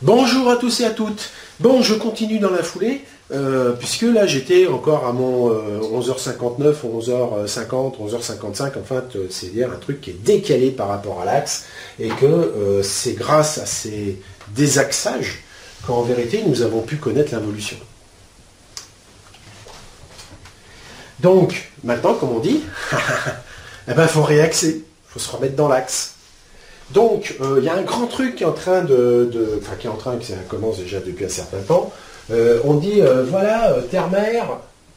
Bonjour à tous et à toutes. Bon, je continue dans la foulée, puisque là j'étais encore à mon 11h59, 11h50, 11h55, enfin c'est-à-dire un truc qui est décalé par rapport à l'axe, et que c'est grâce à ces désaxages qu'en vérité nous avons pu connaître l'involution. Donc, maintenant, comme on dit, eh ben, faut réaxer, il faut se remettre dans l'axe. Donc, il y a un grand truc qui est en train que ça commence déjà depuis un certain temps. On dit, voilà, Terre-Mer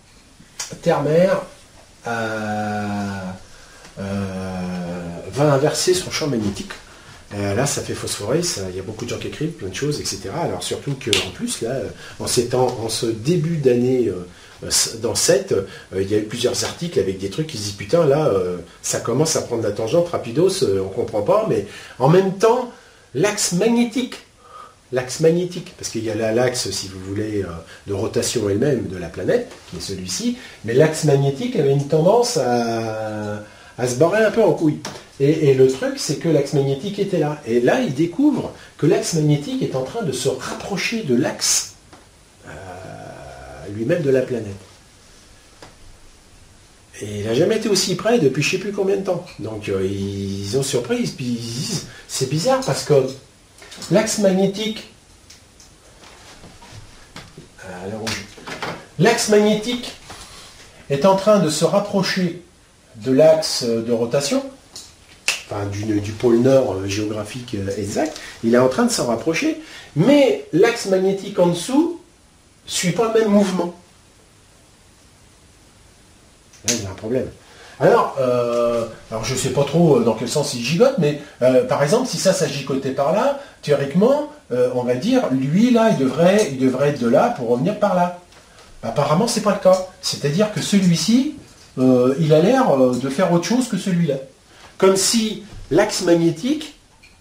va inverser son champ magnétique. Là, ça fait phosphorer, il y a beaucoup de gens qui écrivent, plein de choses, etc. Alors, surtout qu'en plus, là, en ce début d'année, dans 7, il y a eu plusieurs articles avec des trucs qui se disent putain là ça commence à prendre la tangente rapidos, on comprend pas, mais en même temps l'axe magnétique, parce qu'il y a l'axe, si vous voulez, de rotation elle-même de la planète, qui est celui-ci, mais l'axe magnétique avait une tendance à se barrer un peu en couille. Et le truc, c'est que l'axe magnétique était là. Et là, il découvre que l'axe magnétique est en train de se rapprocher de l'axe lui-même de la planète. Et il n'a jamais été aussi près depuis je ne sais plus combien de temps. Donc ils ont surpris, puis ils disent, c'est bizarre parce que l'axe magnétique, est en train de se rapprocher de l'axe de rotation, enfin du pôle nord géographique exact, il est en train de s'en rapprocher, mais l'axe magnétique en dessous ne suit pas le même mouvement. Là, il y a un problème. Alors je ne sais pas trop dans quel sens il gigote, mais par exemple, si ça gigotait par là, théoriquement, on va dire, lui, là, il devrait être de là pour revenir par là. Apparemment, ce n'est pas le cas. C'est-à-dire que celui-ci, il a l'air de faire autre chose que celui-là. Comme si l'axe magnétique,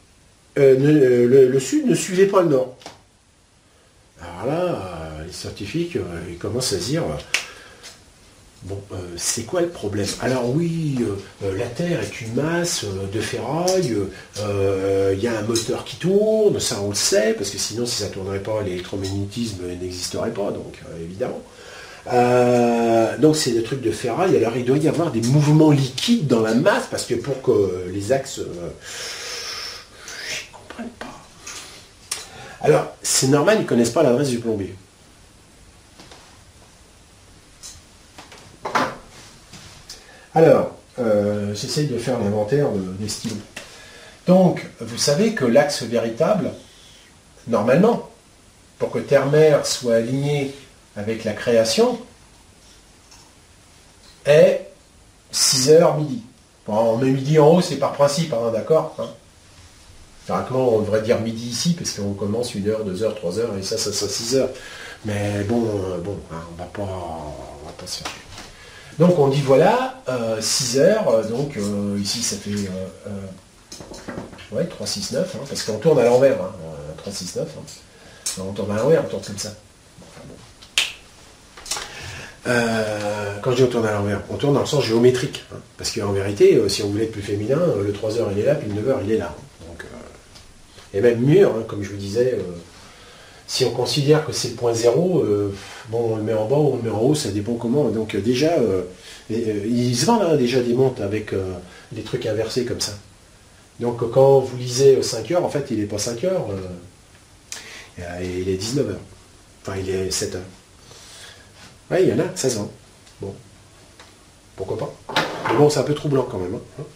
le sud ne suivait pas le nord. Alors là, les scientifiques, ils commencent à se dire, bon, c'est quoi le problème? Alors oui, la Terre est une masse de ferraille, il y a un moteur qui tourne, ça on le sait, parce que sinon si ça ne tournerait pas, l'électromagnétisme n'existerait pas, donc évidemment. Donc c'est des trucs de ferraille, alors il doit y avoir des mouvements liquides dans la masse, parce que pour que les axes... je ne comprends pas. Alors, c'est normal, ils ne connaissent pas l'adresse du plombier. Alors, j'essaye de faire l'inventaire des stylos. Donc, vous savez que l'axe véritable, normalement, pour que Terre-Mer soit aligné avec la création, est 6h midi. Bon, on met midi en haut, c'est par principe, hein, d'accord, hein. Théoriquement, on devrait dire midi ici, parce qu'on commence 1h, 2h, 3h, et ça sera 6h. Mais bon, hein, on va pas se faire. Donc on dit voilà, 6h, donc ici ça fait 3, 6, 9, hein, parce qu'on tourne à l'envers, hein, 3, 6, 9. Hein. On tourne à l'envers, on tourne comme ça. Quand je dis on tourne à l'envers, on tourne dans le sens géométrique. Hein, parce qu'en vérité, si on voulait être plus féminin, le 3h il est là, puis le 9h il est là. Donc, et même mieux, hein, comme je vous disais, si on considère que c'est le point 0, bon, on le met en bas ou on le met en haut, ça dépend comment. Donc déjà, ils se vendent hein, déjà des montres avec des trucs inversés comme ça. Donc quand vous lisez 5 heures, en fait, il n'est pas 5 heures, il est 19 heures. Enfin, il est 7 heures. Oui, il y en a, 16 ans. Bon, pourquoi pas. Mais bon, c'est un peu troublant quand même. Hein.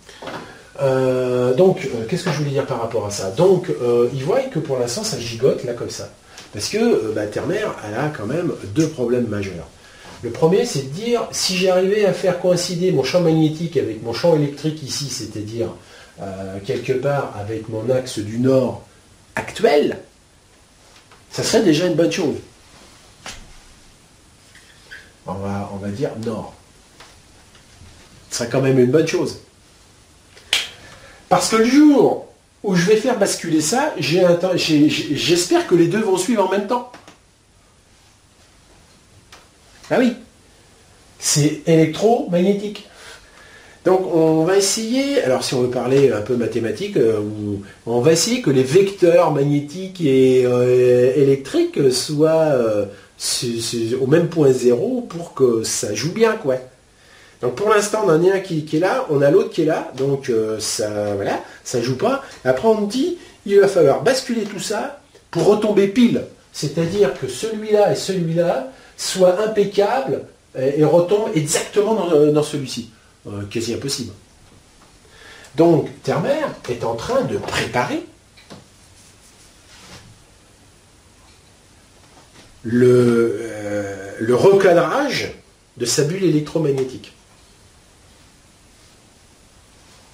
Donc, qu'est-ce que je voulais dire par rapport à ça? Donc, ils voient que pour l'instant, ça gigote là comme ça. Parce que Terre-Mer, elle a quand même deux problèmes majeurs. Le premier, c'est de dire, si j'arrivais à faire coïncider mon champ magnétique avec mon champ électrique ici, c'est-à-dire quelque part avec mon axe du nord actuel, ça serait déjà une bonne chose. On va dire nord. Ce serait quand même une bonne chose. Parce que le jour où je vais faire basculer ça, j'espère que les deux vont suivre en même temps. Ah oui, c'est électromagnétique. Donc on va essayer, alors si on veut parler un peu mathématique, on va essayer que les vecteurs magnétiques et électriques soient au même point zéro pour que ça joue bien, quoi. Donc pour l'instant, on en a un qui est là, on a l'autre qui est là, donc ça, voilà, ça joue pas. Après on me dit, il va falloir basculer tout ça pour retomber pile. C'est-à-dire que celui-là et celui-là soient impeccables et retombent exactement dans celui-ci. Quasi impossible. Donc Termer est en train de préparer le recadrage de sa bulle électromagnétique. D'accord ?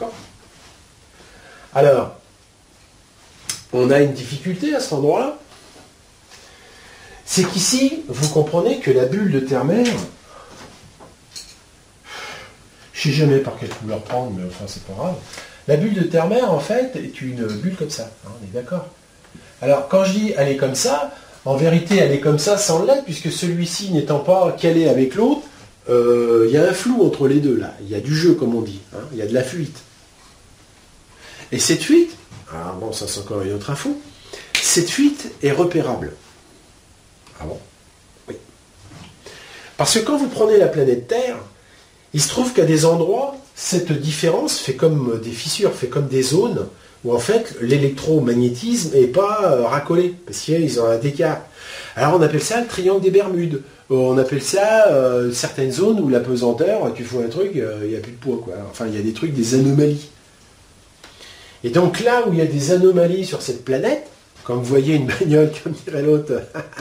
Alors, on a une difficulté à cet endroit-là. C'est qu'ici, vous comprenez que la bulle de Termer, je ne sais jamais par quelle couleur prendre, mais enfin c'est pas grave. La bulle de Termer, en fait, est une bulle comme ça. Hein, on est d'accord ? Alors, quand je dis elle est comme ça, en vérité, elle est comme ça sans l'être, puisque celui-ci n'étant pas calé avec l'autre, il y a un flou entre les deux, là. Il y a du jeu, comme on dit. Hein, il y a de la fuite. Et cette fuite, alors bon, ça c'est encore une autre info, cette fuite est repérable. Ah bon ? Oui. Parce que quand vous prenez la planète Terre, il se trouve qu'à des endroits, cette différence fait comme des fissures, fait comme des zones où en fait l'électromagnétisme n'est pas racolé, parce qu'ils ont un écart. Alors on appelle ça le triangle des Bermudes. On appelle ça certaines zones où la pesanteur, tu fous un truc, il n'y a plus de poids, quoi. Enfin, il y a des trucs, des anomalies. Et donc là où il y a des anomalies sur cette planète, quand vous voyez une bagnole, comme dirait l'autre,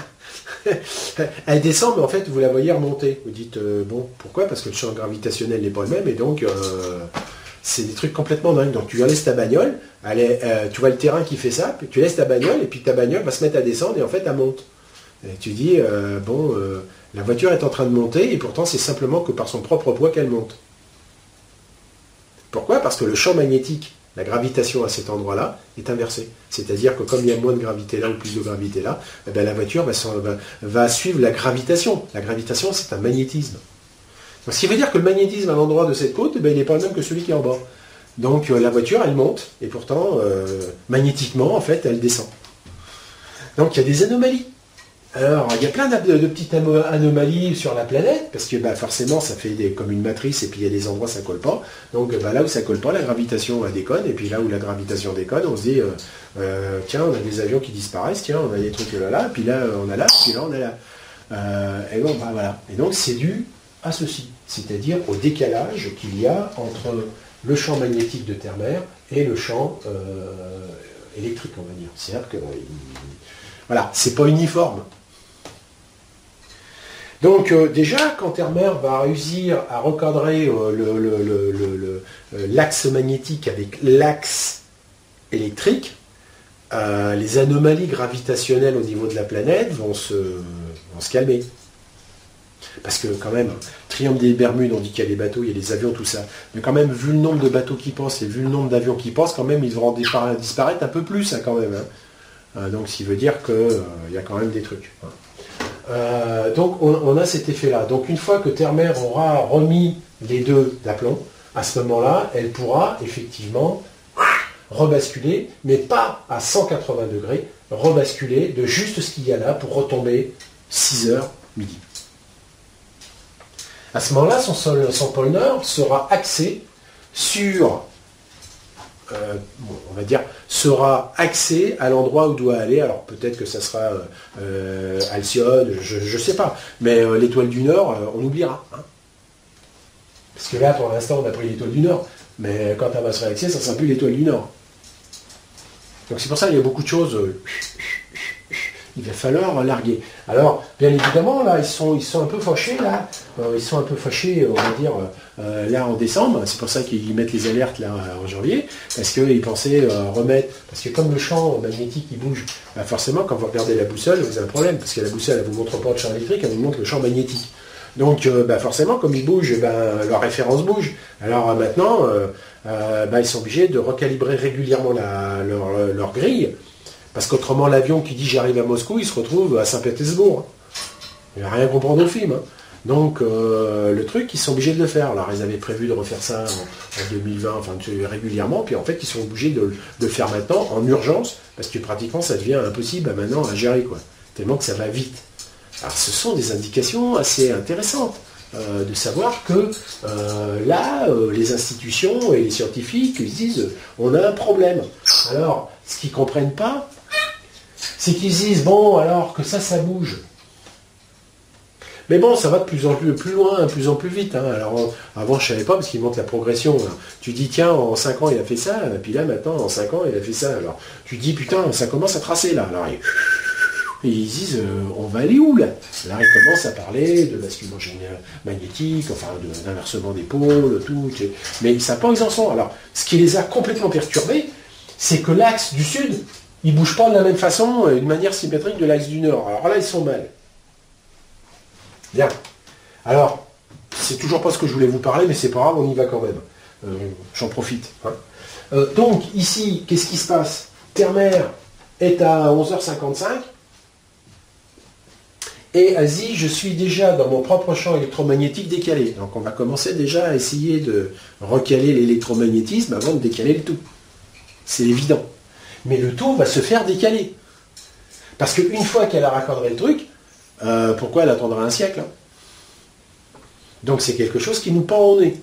elle descend, mais en fait vous la voyez remonter. Vous dites, bon, pourquoi ? Parce que le champ gravitationnel n'est pas le même, et donc c'est des trucs complètement dingues. Donc tu laisses ta bagnole, tu vois le terrain qui fait ça, puis tu laisses ta bagnole, et puis ta bagnole va se mettre à descendre, et en fait elle monte. Et tu dis, la voiture est en train de monter, et pourtant c'est simplement que par son propre poids qu'elle monte. Pourquoi ? Parce que le champ magnétique, la gravitation à cet endroit-là est inversée. C'est-à-dire que comme il y a moins de gravité là ou plus de gravité là, eh bien, la voiture va suivre la gravitation. La gravitation, c'est un magnétisme. Donc, ce qui veut dire que le magnétisme à l'endroit de cette côte, eh bien, il n'est pas le même que celui qui est en bas. Donc la voiture, elle monte, et pourtant, magnétiquement, en fait, elle descend. Donc il y a des anomalies. Alors, il y a plein de petites anomalies sur la planète, parce que forcément, ça fait comme une matrice, et puis il y a des endroits où ça ne colle pas. Donc là où ça ne colle pas, la gravitation déconne, et puis là où la gravitation déconne, on se dit, tiens, on a des avions qui disparaissent, tiens, on a des trucs là, puis là, on a là, puis là, on a là. Et donc, voilà. Et donc, c'est dû à ceci, c'est-à-dire au décalage qu'il y a entre le champ magnétique de Termer et le champ électrique, on va dire. C'est-à-dire que, voilà, c'est pas uniforme. Donc déjà, quand Termer va réussir à recadrer l'axe magnétique avec l'axe électrique, les anomalies gravitationnelles au niveau de la planète vont se calmer. Parce que quand même, triangle des Bermudes, on dit qu'il y a des bateaux, il y a des avions, tout ça. Mais quand même, vu le nombre de bateaux qui passent et vu le nombre d'avions qui passent, quand même, ils vont disparaître un peu plus, hein, quand même. Hein. Donc, ce qui veut dire qu'il y a quand même des trucs. Donc on a cet effet-là. Donc une fois que Termer aura remis les deux d'aplomb, à ce moment-là, elle pourra effectivement rebasculer, mais pas à 180 degrés, rebasculer de juste ce qu'il y a là pour retomber 6h midi. À ce moment-là, son pôle Nord sera axé sur, on va dire, sera axé à l'endroit où doit aller. Alors peut-être que ça sera Alcyone, je ne sais pas. Mais l'étoile du Nord, on oubliera. Hein. Parce que là, pour l'instant, on a pris l'étoile du Nord. Mais quand elle va se réaxer, ça ne sera plus l'étoile du Nord. Donc c'est pour ça qu'il y a beaucoup de choses. Il va falloir larguer. Alors, bien évidemment, là, ils sont un peu fâchés, là. Ils sont un peu fâchés, on va dire, là, en décembre. C'est pour ça qu'ils mettent les alertes, là, en janvier. Parce qu'ils pensaient remettre... Parce que comme le champ magnétique, il bouge, forcément, quand vous regardez la boussole, vous avez un problème. Parce que la boussole, elle ne vous montre pas le champ électrique, elle vous montre le champ magnétique. Donc, forcément, comme ils bougent, leur référence bouge. Alors, maintenant, ils sont obligés de recalibrer régulièrement leur grille. Parce qu'autrement, l'avion qui dit j'arrive à Moscou, il se retrouve à Saint-Pétersbourg. Il ne va rien comprendre au film. Hein. Donc le truc, ils sont obligés de le faire. Alors ils avaient prévu de refaire ça en 2020, enfin régulièrement, puis en fait ils sont obligés de le faire maintenant en urgence, parce que pratiquement ça devient impossible maintenant à gérer, quoi. Tellement que ça va vite. Alors ce sont des indications assez intéressantes. De savoir que là, les institutions et les scientifiques, ils disent on a un problème. Alors, ce qu'ils ne comprennent pas, c'est qu'ils disent bon, alors que ça bouge. Mais bon, ça va de plus en plus loin, de plus en plus vite. Hein. Alors, avant, je ne savais pas, parce qu'ils montrent la progression. Là. Tu dis, tiens, en 5 ans, il a fait ça, et puis là, maintenant, en 5 ans, il a fait ça. Alors, tu dis, putain, ça commence à tracer, là. Alors, et ils disent, on va aller où là? Là, ils commencent à parler de basculement magnétique, enfin d'inversement des pôles, tout. Mais ils ne savent pas où ils en sont. Alors, ce qui les a complètement perturbés, c'est que l'axe du sud, il ne bouge pas de la même façon, d'une manière symétrique de l'axe du nord. Alors là, ils sont mal. Bien. Alors, c'est toujours pas ce que je voulais vous parler, mais c'est pas grave, on y va quand même. J'en profite. Hein. Donc, ici, qu'est-ce qui se passe? Terre-mer est à 11h55. Et Asie, je suis déjà dans mon propre champ électromagnétique décalé. Donc on va commencer déjà à essayer de recaler l'électromagnétisme avant de décaler le tout. C'est évident. Mais le tout va se faire décaler. Parce qu'une fois qu'elle a raccordé le truc, pourquoi elle attendra un siècle, hein? Donc c'est quelque chose qui nous pend au nez.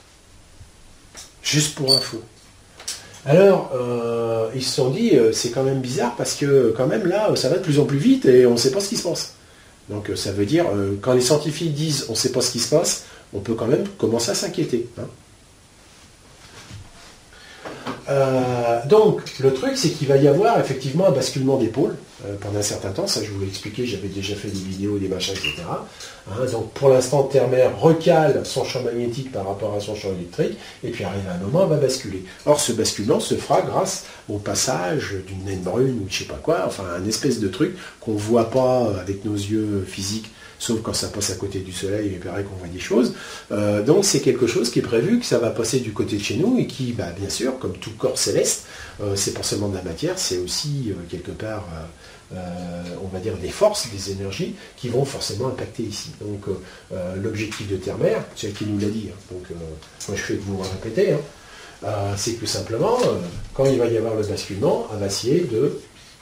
Juste pour info. Alors, ils se sont dit, c'est quand même bizarre parce que quand même là, ça va de plus en plus vite et on ne sait pas ce qui se passe. Donc ça veut dire, quand les scientifiques disent on ne sait pas ce qui se passe, on peut quand même commencer à s'inquiéter. Hein. Donc le truc, c'est qu'il va y avoir effectivement un basculement des pôles pendant un certain temps. Ça, je vous l'ai expliqué, j'avais déjà fait des vidéos, des machins, etc. Hein, donc pour l'instant, Terre-mer recale son champ magnétique par rapport à son champ électrique, et puis arrivé à un moment, elle va basculer. Or, ce basculement se fera grâce au passage d'une naine brune ou je sais pas quoi, enfin un espèce de truc qu'on ne voit pas avec nos yeux physiques, sauf quand ça passe à côté du soleil, il paraît qu'on voit des choses. Donc c'est quelque chose qui est prévu, que ça va passer du côté de chez nous, et qui, bah, bien sûr, comme tout corps céleste, c'est pas seulement de la matière, c'est aussi quelque part, on va dire, des forces, des énergies, qui vont forcément impacter ici. Donc l'objectif de Terre-mer, c'est elle qui nous l'a dit, hein, donc moi je fais que vous le répéter, hein, c'est que simplement, quand il va y avoir le basculement, elle va essayer de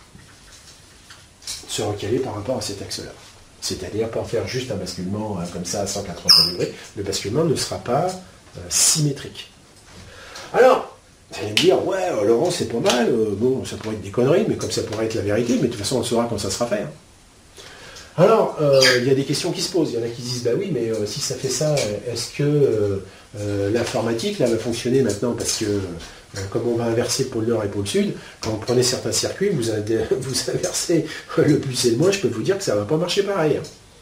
se recaler par rapport à cet axe-là. C'est-à-dire pas faire juste un basculement comme ça à 180 degrés, le basculement ne sera pas symétrique. Alors, vous allez me dire, ouais, Laurent, c'est pas mal, bon, ça pourrait être des conneries, mais comme ça pourrait être la vérité, mais de toute façon, on saura quand ça sera fait. Hein. Alors, il y a des questions qui se posent. Il y en a qui disent, bah oui, mais si ça fait ça, est-ce que l'informatique, là, va fonctionner maintenant? Parce que, comme on va inverser pôle nord et pôle sud, quand vous prenez certains circuits, vous inversez le plus et le moins, je peux vous dire que ça ne va pas marcher pareil.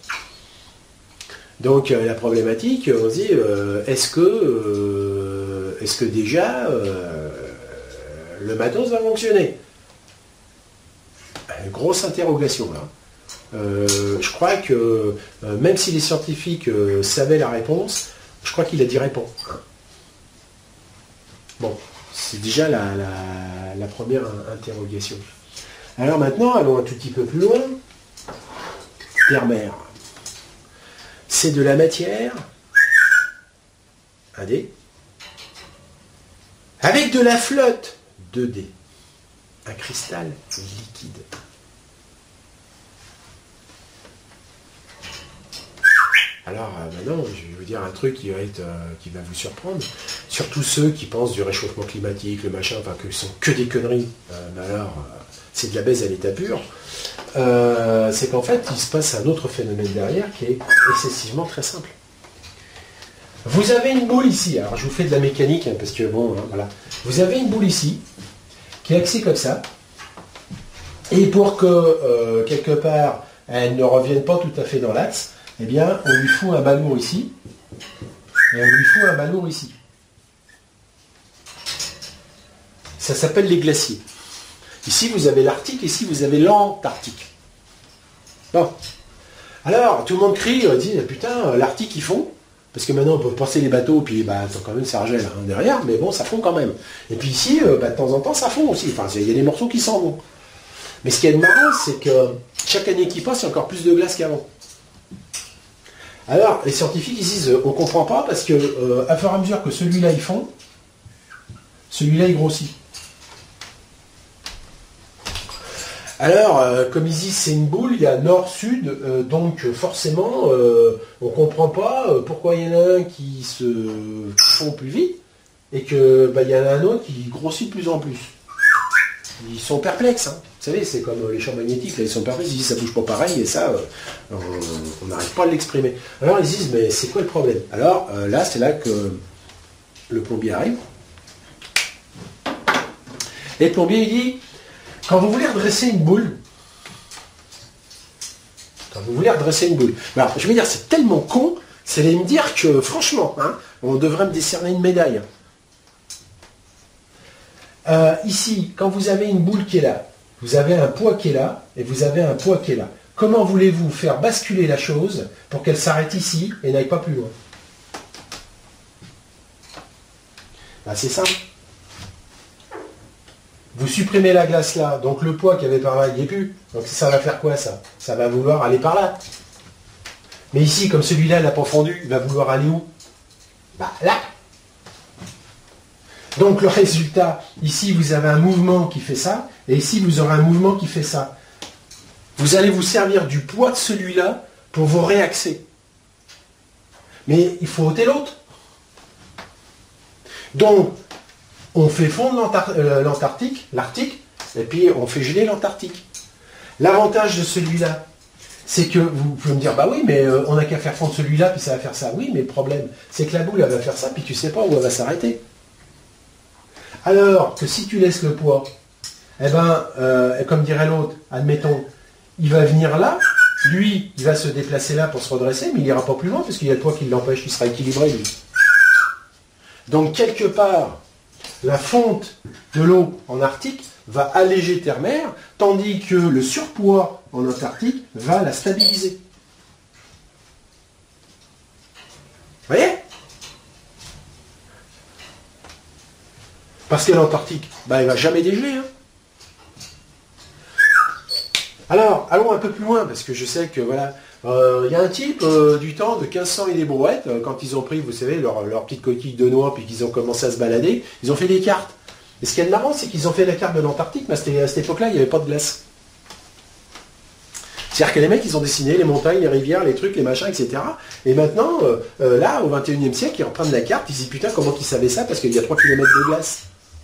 Donc, la problématique, on se dit, est-ce que déjà, le matos va fonctionner? Grosse interrogation, là. Je crois que, même si les scientifiques savaient la réponse, je crois qu'il a dit répond. Bon, c'est déjà la première interrogation. Alors maintenant, allons un tout petit peu plus loin. Terre-mer. C'est de la matière, 1D, avec de la flotte, 2D. Un cristal liquide. Alors maintenant, je vais vous dire un truc qui va vous surprendre. Surtout ceux qui pensent du réchauffement climatique, le machin, enfin que ce sont que des conneries. Mais alors, c'est de la baise à l'état pur. C'est qu'en fait, il se passe un autre phénomène derrière qui est excessivement très simple. Vous avez une boule ici. Alors je vous fais de la mécanique, hein, parce que bon, hein, voilà. Vous avez une boule ici, qui est axée comme ça. Et pour que, quelque part, elle ne revienne pas tout à fait dans l'axe, eh bien, on lui fout un ballon ici, et on lui fout un ballon ici. Ça s'appelle les glaciers. Ici, vous avez l'Arctique, ici, vous avez l'Antarctique. Bon. Alors, tout le monde crie, dit, putain, l'Arctique, ils font. Parce que maintenant, on peut passer les bateaux, puis bah, quand même, ça regèle hein, derrière, mais bon, ça fond quand même. Et puis ici, bah, de temps en temps, ça fond aussi. Enfin, il y a des morceaux qui s'en vont. Mais ce qui est marrant, c'est que chaque année qui passe, il y a encore plus de glace qu'avant. Alors, les scientifiques, ils disent, on ne comprend pas parce que, à fur et à mesure que celui-là, il fond, celui-là, il grossit. Alors, comme ils disent, c'est une boule, il y a nord-sud, donc forcément, on ne comprend pas pourquoi il y en a un qui se fond plus vite et que il y en a un autre qui grossit de plus en plus. Ils sont perplexes, hein. Vous savez, c'est comme les champs magnétiques, là, ils sont perplexes, ils disent ça bouge pas pareil, et ça, on n'arrive pas à l'exprimer. Alors ils disent, mais c'est quoi le problème? Alors là, c'est là que le plombier arrive. Et le plombier, il dit, quand vous voulez redresser une boule, alors je vais dire, c'est tellement con, c'est de me dire que, franchement, hein, on devrait me décerner une médaille. Ici, quand vous avez une boule qui est là, vous avez un poids qui est là, et vous avez un poids qui est là. Comment voulez-vous faire basculer la chose pour qu'elle s'arrête ici et n'aille pas plus loin? C'est simple. Vous supprimez la glace là, donc le poids qu'il y avait par là, il n'y est plus. Donc ça va faire quoi ça? Ça va vouloir aller par là. Mais ici, comme celui-là n'a pas fondu, il va vouloir aller où? Là. Donc le résultat, ici vous avez un mouvement qui fait ça, et ici vous aurez un mouvement qui fait ça. Vous allez vous servir du poids de celui-là pour vous réaxer. Mais il faut ôter l'autre. Donc, on fait fondre l'Arctique, et puis on fait geler l'Antarctique. L'avantage de celui-là, c'est que vous pouvez me dire, bah oui, mais on n'a qu'à faire fondre celui-là, puis ça va faire ça. Oui, mais le problème, c'est que la boule, elle va faire ça, puis tu ne sais pas où elle va s'arrêter. Alors que si tu laisses le poids, comme dirait l'autre, admettons, il va venir là, lui, il va se déplacer là pour se redresser, mais il n'ira pas plus loin, parce qu'il y a le poids qui l'empêche, il sera équilibré, lui. Donc, quelque part, la fonte de l'eau en Arctique va alléger Terre-Mer, tandis que le surpoids en Antarctique va la stabiliser. Vous voyez? Parce que l'Antarctique, il ne va jamais dégeler. Hein. Alors, allons un peu plus loin, parce que je sais que, voilà, il y a un type du temps de 1500 et des brouettes, quand ils ont pris, vous savez, leur petite coquille de noix, puis qu'ils ont commencé à se balader, ils ont fait des cartes. Et ce qui est marrant, c'est qu'ils ont fait la carte de l'Antarctique, mais à cette époque-là, il n'y avait pas de glace. C'est-à-dire que les mecs, ils ont dessiné les montagnes, les rivières, les trucs, les machins, etc. Et maintenant, là, au 21e siècle, ils reprennent la carte, ils se disent, putain, comment ils savaient ça? Parce qu'il y a 3 km de glace.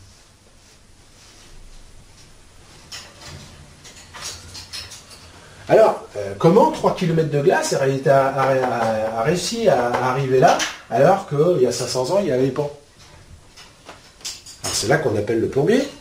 Alors, comment 3 km de glace a réussi à arriver là, alors qu'il y a 500 ans, il n'y avait pas? Alors c'est là qu'on appelle le plombier. Vous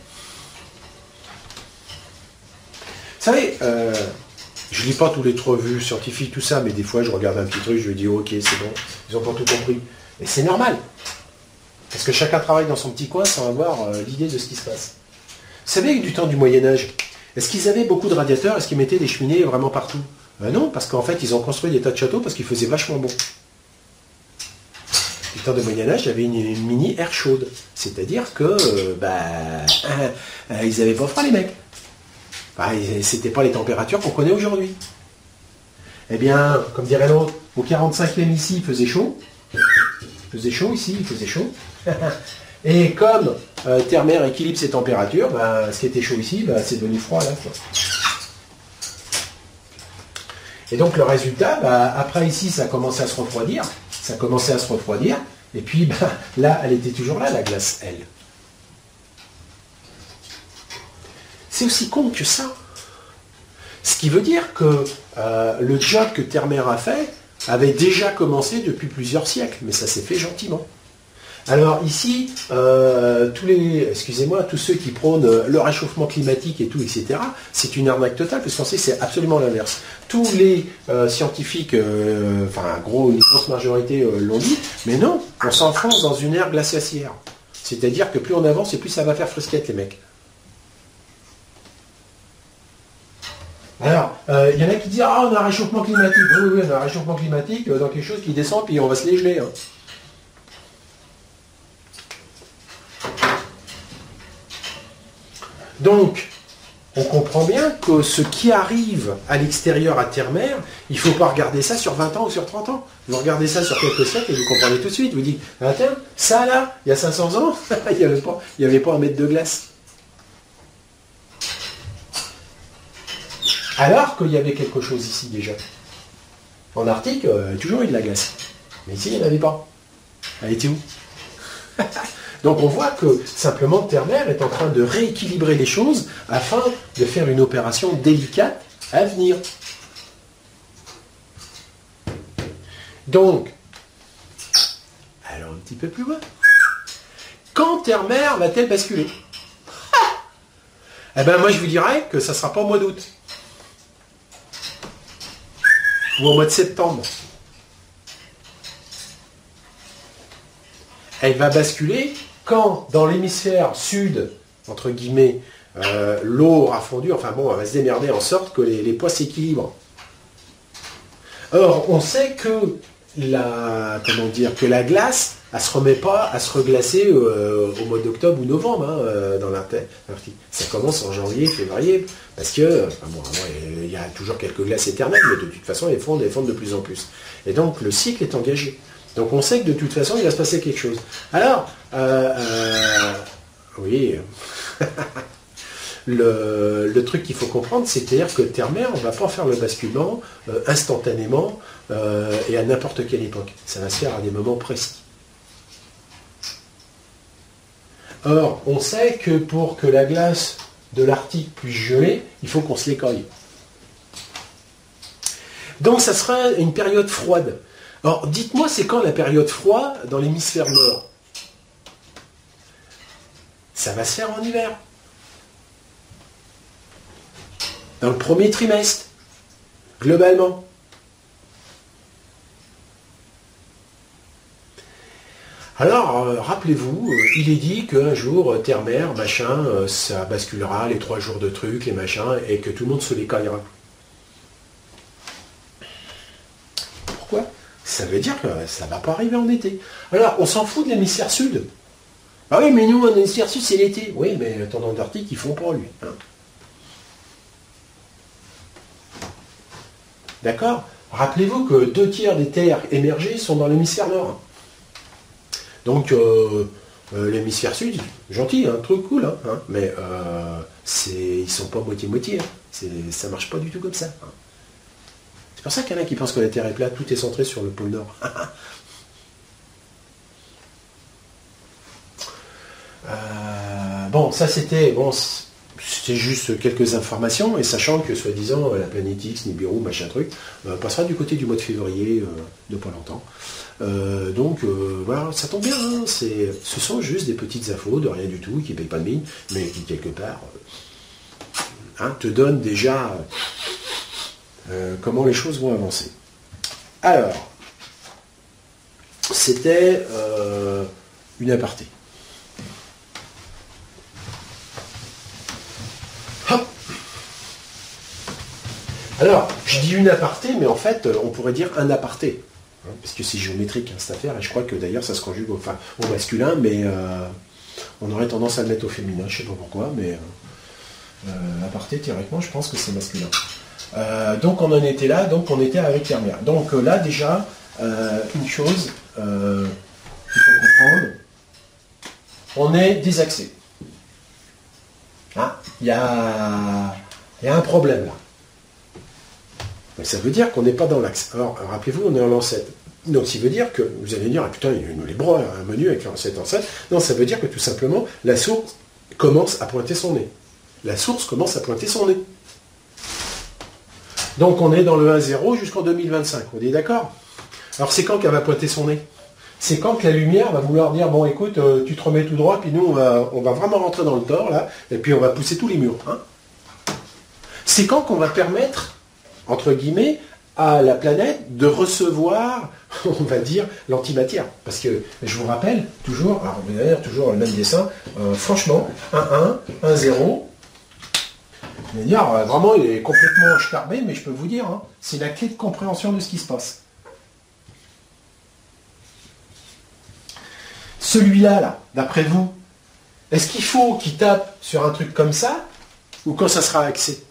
savez, je lis pas tous les revues scientifiques, tout ça, mais des fois je regarde un petit truc, je me dis ok, c'est bon, ils n'ont pas tout compris. Et c'est normal. Parce que chacun travaille dans son petit coin sans avoir l'idée de ce qui se passe. Vous savez que du temps du Moyen-Âge, est-ce qu'ils avaient beaucoup de radiateurs? Est-ce qu'ils mettaient des cheminées vraiment partout? Non, parce qu'en fait, ils ont construit des tas de châteaux parce qu'il faisait vachement bon. Du temps du Moyen-Âge, il y avait une mini air chaude. C'est-à-dire que, ils n'avaient pas froid, les mecs. C'était pas les températures qu'on connaît aujourd'hui. Eh bien, comme dirait l'autre, au 45e ici, il faisait chaud. Il faisait chaud ici, il faisait chaud. Et comme Terre-Mer équilibre ses températures, ce qui était chaud ici, c'est devenu froid là. Quoi. Et donc le résultat, après ici, ça a commencé à se refroidir. Et puis là, elle était toujours là, la glace, elle. C'est aussi con que ça. Ce qui veut dire que le job que Terre-Mer a fait avait déjà commencé depuis plusieurs siècles, mais ça s'est fait gentiment. Alors ici, tous ceux qui prônent le réchauffement climatique et tout, etc., c'est une arnaque totale, parce qu'on sait que c'est absolument l'inverse. Tous les scientifiques, une grosse majorité l'ont dit, mais non, on s'enfonce dans une ère glaciaire. C'est-à-dire que plus on avance et plus ça va faire frisquette, les mecs. Alors, il y en a qui disent « Ah, on a un réchauffement climatique. » Oui, on a un réchauffement climatique dans quelque chose qui descend, puis on va se les geler. Hein. Donc, on comprend bien que ce qui arrive à l'extérieur à terre-mer, il ne faut pas regarder ça sur 20 ans ou sur 30 ans. Vous regardez ça sur quelques siècles et vous comprenez tout de suite. Vous dites, ah tiens, ça là, il y a 500 ans, il n'y avait pas un mètre de glace. Alors qu'il y avait quelque chose ici déjà. En Arctique, toujours eu de la glace. Mais ici, il n'y en avait pas. Elle était où? Donc on voit que simplement Terre-Mer est en train de rééquilibrer les choses afin de faire une opération délicate à venir. Donc, allons un petit peu plus loin. Quand Terre-Mer va-t-elle basculer? Eh bien moi je vous dirais que ça ne sera pas au mois d'août. Ou au mois de septembre. Elle va basculer quand, dans l'hémisphère sud, entre guillemets, l'eau aura fondu, enfin bon, elle va se démerder en sorte que les poids s'équilibrent. Or, on sait que que la glace, elle ne se remet pas à se reglacer au mois d'octobre ou novembre dans l'Arctique. Ça commence en janvier, février, parce que, il y a toujours quelques glaces éternelles, mais de toute façon, elles fondent de plus en plus. Et donc, le cycle est engagé. Donc on sait que de toute façon, il va se passer quelque chose. Alors, oui, le truc qu'il faut comprendre, c'est-à-dire que Terre-Mer, on ne va pas faire le basculement instantanément et à n'importe quelle époque. Ça va se faire à des moments précis. Or, on sait que pour que la glace de l'Arctique puisse geler, il faut qu'on se l'écaille. Donc ça sera une période froide. Alors, dites-moi, c'est quand la période froide dans l'hémisphère nord? Ça va se faire en hiver. Dans le premier trimestre, globalement. Alors, rappelez-vous, il est dit qu'un jour, Terre-Mer, machin, ça basculera, les 3 jours de trucs, les machins, et que tout le monde se l'écaillera. Pourquoi? Ça veut dire que ça ne va pas arriver en été. Alors, on s'en fout de l'hémisphère sud. Ah oui, mais nous, en hémisphère sud, c'est l'été. Oui, mais en Antarctique, ils font pas, lui. D'accord? Rappelez-vous que 2/3 des terres émergées sont dans l'hémisphère nord. Donc, l'hémisphère sud, gentil, truc cool, mais ils ne sont pas moitié-moitié. Ça ne marche pas du tout comme ça. C'est pour ça qu'il y en a qui pensent que la Terre est plate, tout est centré sur le pôle Nord. Bon, ça c'était juste quelques informations, et sachant que soi-disant la planète X, Nibiru, machin truc, passera du côté du mois de février de pas longtemps. Donc voilà, ça tombe bien, ce sont juste des petites infos de rien du tout, qui ne payent pas de mine, mais qui quelque part te donnent déjà comment les choses vont avancer. Alors, c'était une aparté. Hop. Alors, je dis une aparté, mais en fait, on pourrait dire un aparté. Parce que c'est géométrique, cette affaire, et je crois que d'ailleurs, ça se conjugue au masculin, mais on aurait tendance à le mettre au féminin, je ne sais pas pourquoi, mais aparté, théoriquement, je pense que c'est masculin. Donc on en était là, donc on était avec Terre-Mer. Donc là déjà, une chose qu'il faut comprendre, on est désaxé. Il y a un problème là. Donc, ça veut dire qu'on n'est pas dans l'axe. Alors rappelez-vous, on est en lancette. Donc ça veut dire que, vous allez dire, putain, il y a les bras, un menu avec lancette en 7. Non, ça veut dire que tout simplement, la source commence à pointer son nez. La source commence à pointer son nez. Donc on est dans le 1-0 jusqu'en 2025, on est d'accord? Alors c'est quand qu'elle va pointer son nez? C'est quand que la lumière va vouloir dire, bon écoute, tu te remets tout droit, puis nous on va vraiment rentrer dans le tort, là, et puis on va pousser tous les murs. C'est quand qu'on va permettre, entre guillemets, à la planète de recevoir, on va dire, l'antimatière. Parce que, je vous rappelle, toujours, alors d'ailleurs toujours le même dessin, franchement, 1-1, 1-0, D'ailleurs, vraiment, il est complètement charbé, mais je peux vous dire, c'est la clé de compréhension de ce qui se passe. Celui-là, d'après vous, est-ce qu'il faut qu'il tape sur un truc comme ça, ou quand ça sera axé.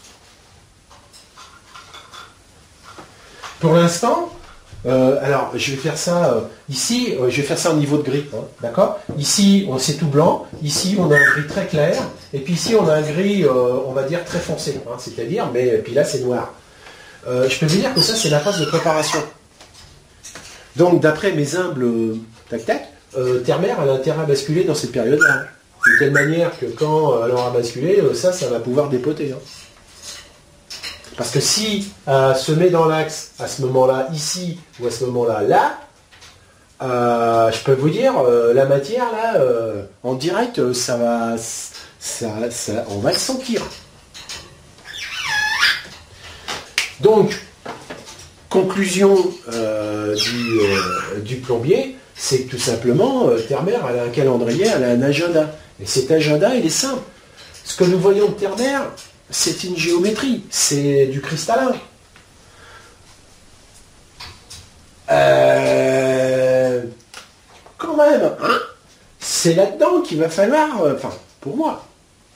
Pour l'instant, alors je vais faire ça ici, je vais faire ça au niveau de gris, hein, d'accord? Ici, c'est tout blanc, ici on a un gris très clair, et puis ici on a un gris, on va dire, très foncé, hein, c'est-à-dire, mais puis là c'est noir. Je peux vous dire que ça c'est la phase de préparation. Donc d'après mes humbles tac-tac, Terre-Mère elle a intérêt à basculer dans cette période-là. De telle manière que quand elle aura basculé, ça va pouvoir dépoter. Hein. Parce que si se met dans l'axe à ce moment-là, ici, ou à ce moment-là, là, je peux vous dire, la matière, là, en direct, on va le sentir. Donc, conclusion du plombier, c'est que tout simplement, Terre-Mère, elle a un calendrier, elle a un agenda. Et cet agenda, il est simple. Ce que nous voyons de Terre-Mère, c'est une géométrie, c'est du cristallin. Quand même, hein, c'est là-dedans qu'il va falloir, enfin, pour moi.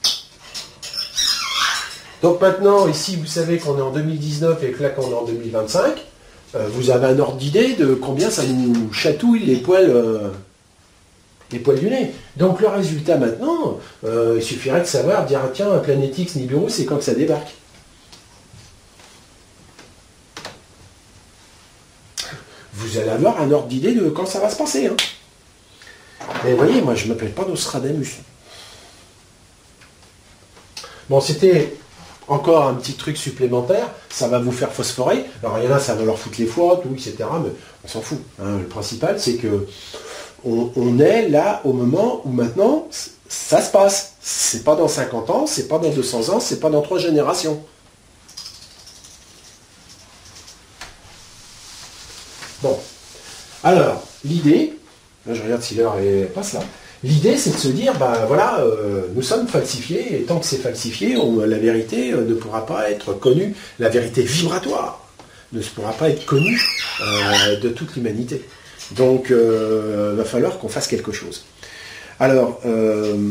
Donc maintenant, ici, vous savez qu'on est en 2019 et que là, qu'on est en 2025, vous avez un ordre d'idée de combien ça nous chatouille les poils du nez. Donc le résultat maintenant, il suffirait de savoir, dire, ah, tiens, Planète X, Nibiru, c'est quand que ça débarque. Vous allez avoir un ordre d'idée de quand ça va se passer. Hein. Et vous voyez, moi je ne m'appelle pas Nostradamus. Bon, c'était encore un petit truc supplémentaire, ça va vous faire phosphorer. Alors il y en a, ça va leur foutre les foies, tout, etc. Mais on s'en fout. Hein. Le principal, c'est que on est là au moment où maintenant, ça se passe. C'est pas dans 50 ans, c'est pas dans 200 ans, c'est pas dans 3 générations. Bon. Alors, l'idée, là je regarde si l'heure passe là, l'idée c'est de se dire, ben voilà, nous sommes falsifiés, et tant que c'est falsifié, la vérité ne pourra pas être connue, la vérité vibratoire ne pourra pas être connue de toute l'humanité. Donc, il va falloir qu'on fasse quelque chose. Alors, je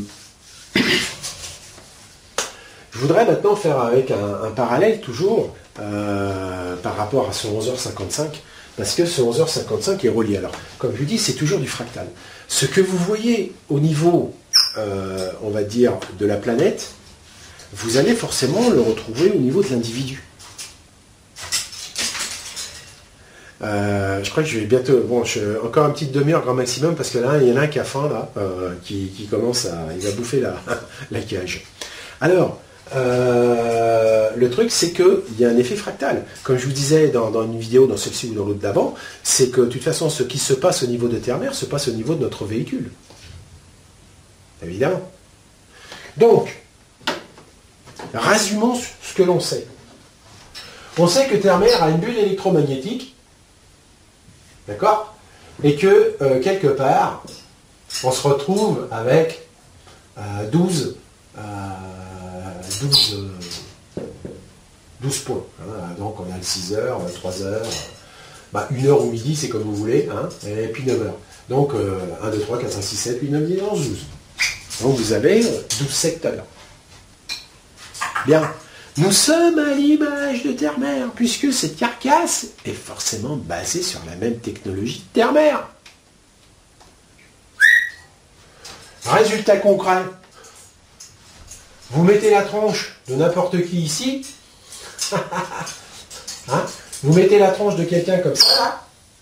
voudrais maintenant faire avec un parallèle toujours par rapport à ce 11h55, parce que ce 11h55 est relié. Alors, comme je vous dis, c'est toujours du fractal. Ce que vous voyez au niveau, on va dire, de la planète, vous allez forcément le retrouver au niveau de l'individu. Je crois que je vais bientôt... Bon, encore une petite demi-heure grand maximum, parce que là, il y en a un qui a faim, là, qui commence à... Il va bouffer la cage. Alors, le truc, c'est qu'il y a un effet fractal. Comme je vous disais dans une vidéo, dans celle-ci ou dans l'autre d'avant, c'est que, de toute façon, ce qui se passe au niveau de Terre-Mère se passe au niveau de notre véhicule. Évidemment. Donc, résumons ce que l'on sait. On sait que Terre-Mère a une bulle électromagnétique, d'accord? Et que, quelque part, on se retrouve avec 12 points. Hein. Donc, on a le 6h, 3h, 1h ou midi, c'est comme vous voulez, hein, et puis 9h. Donc, 1, 2, 3, 4, 5, 6, 7, 8, 9, 10, 11, 12. Donc, vous avez 12 secteurs. Bien. Nous sommes à l'image de Terre-Mère, puisque cette carcasse est forcément basée sur la même technologie de Terre-Mère. Résultat concret. Vous mettez la tronche de n'importe qui ici. Hein, vous mettez la tronche de quelqu'un comme ça. Là.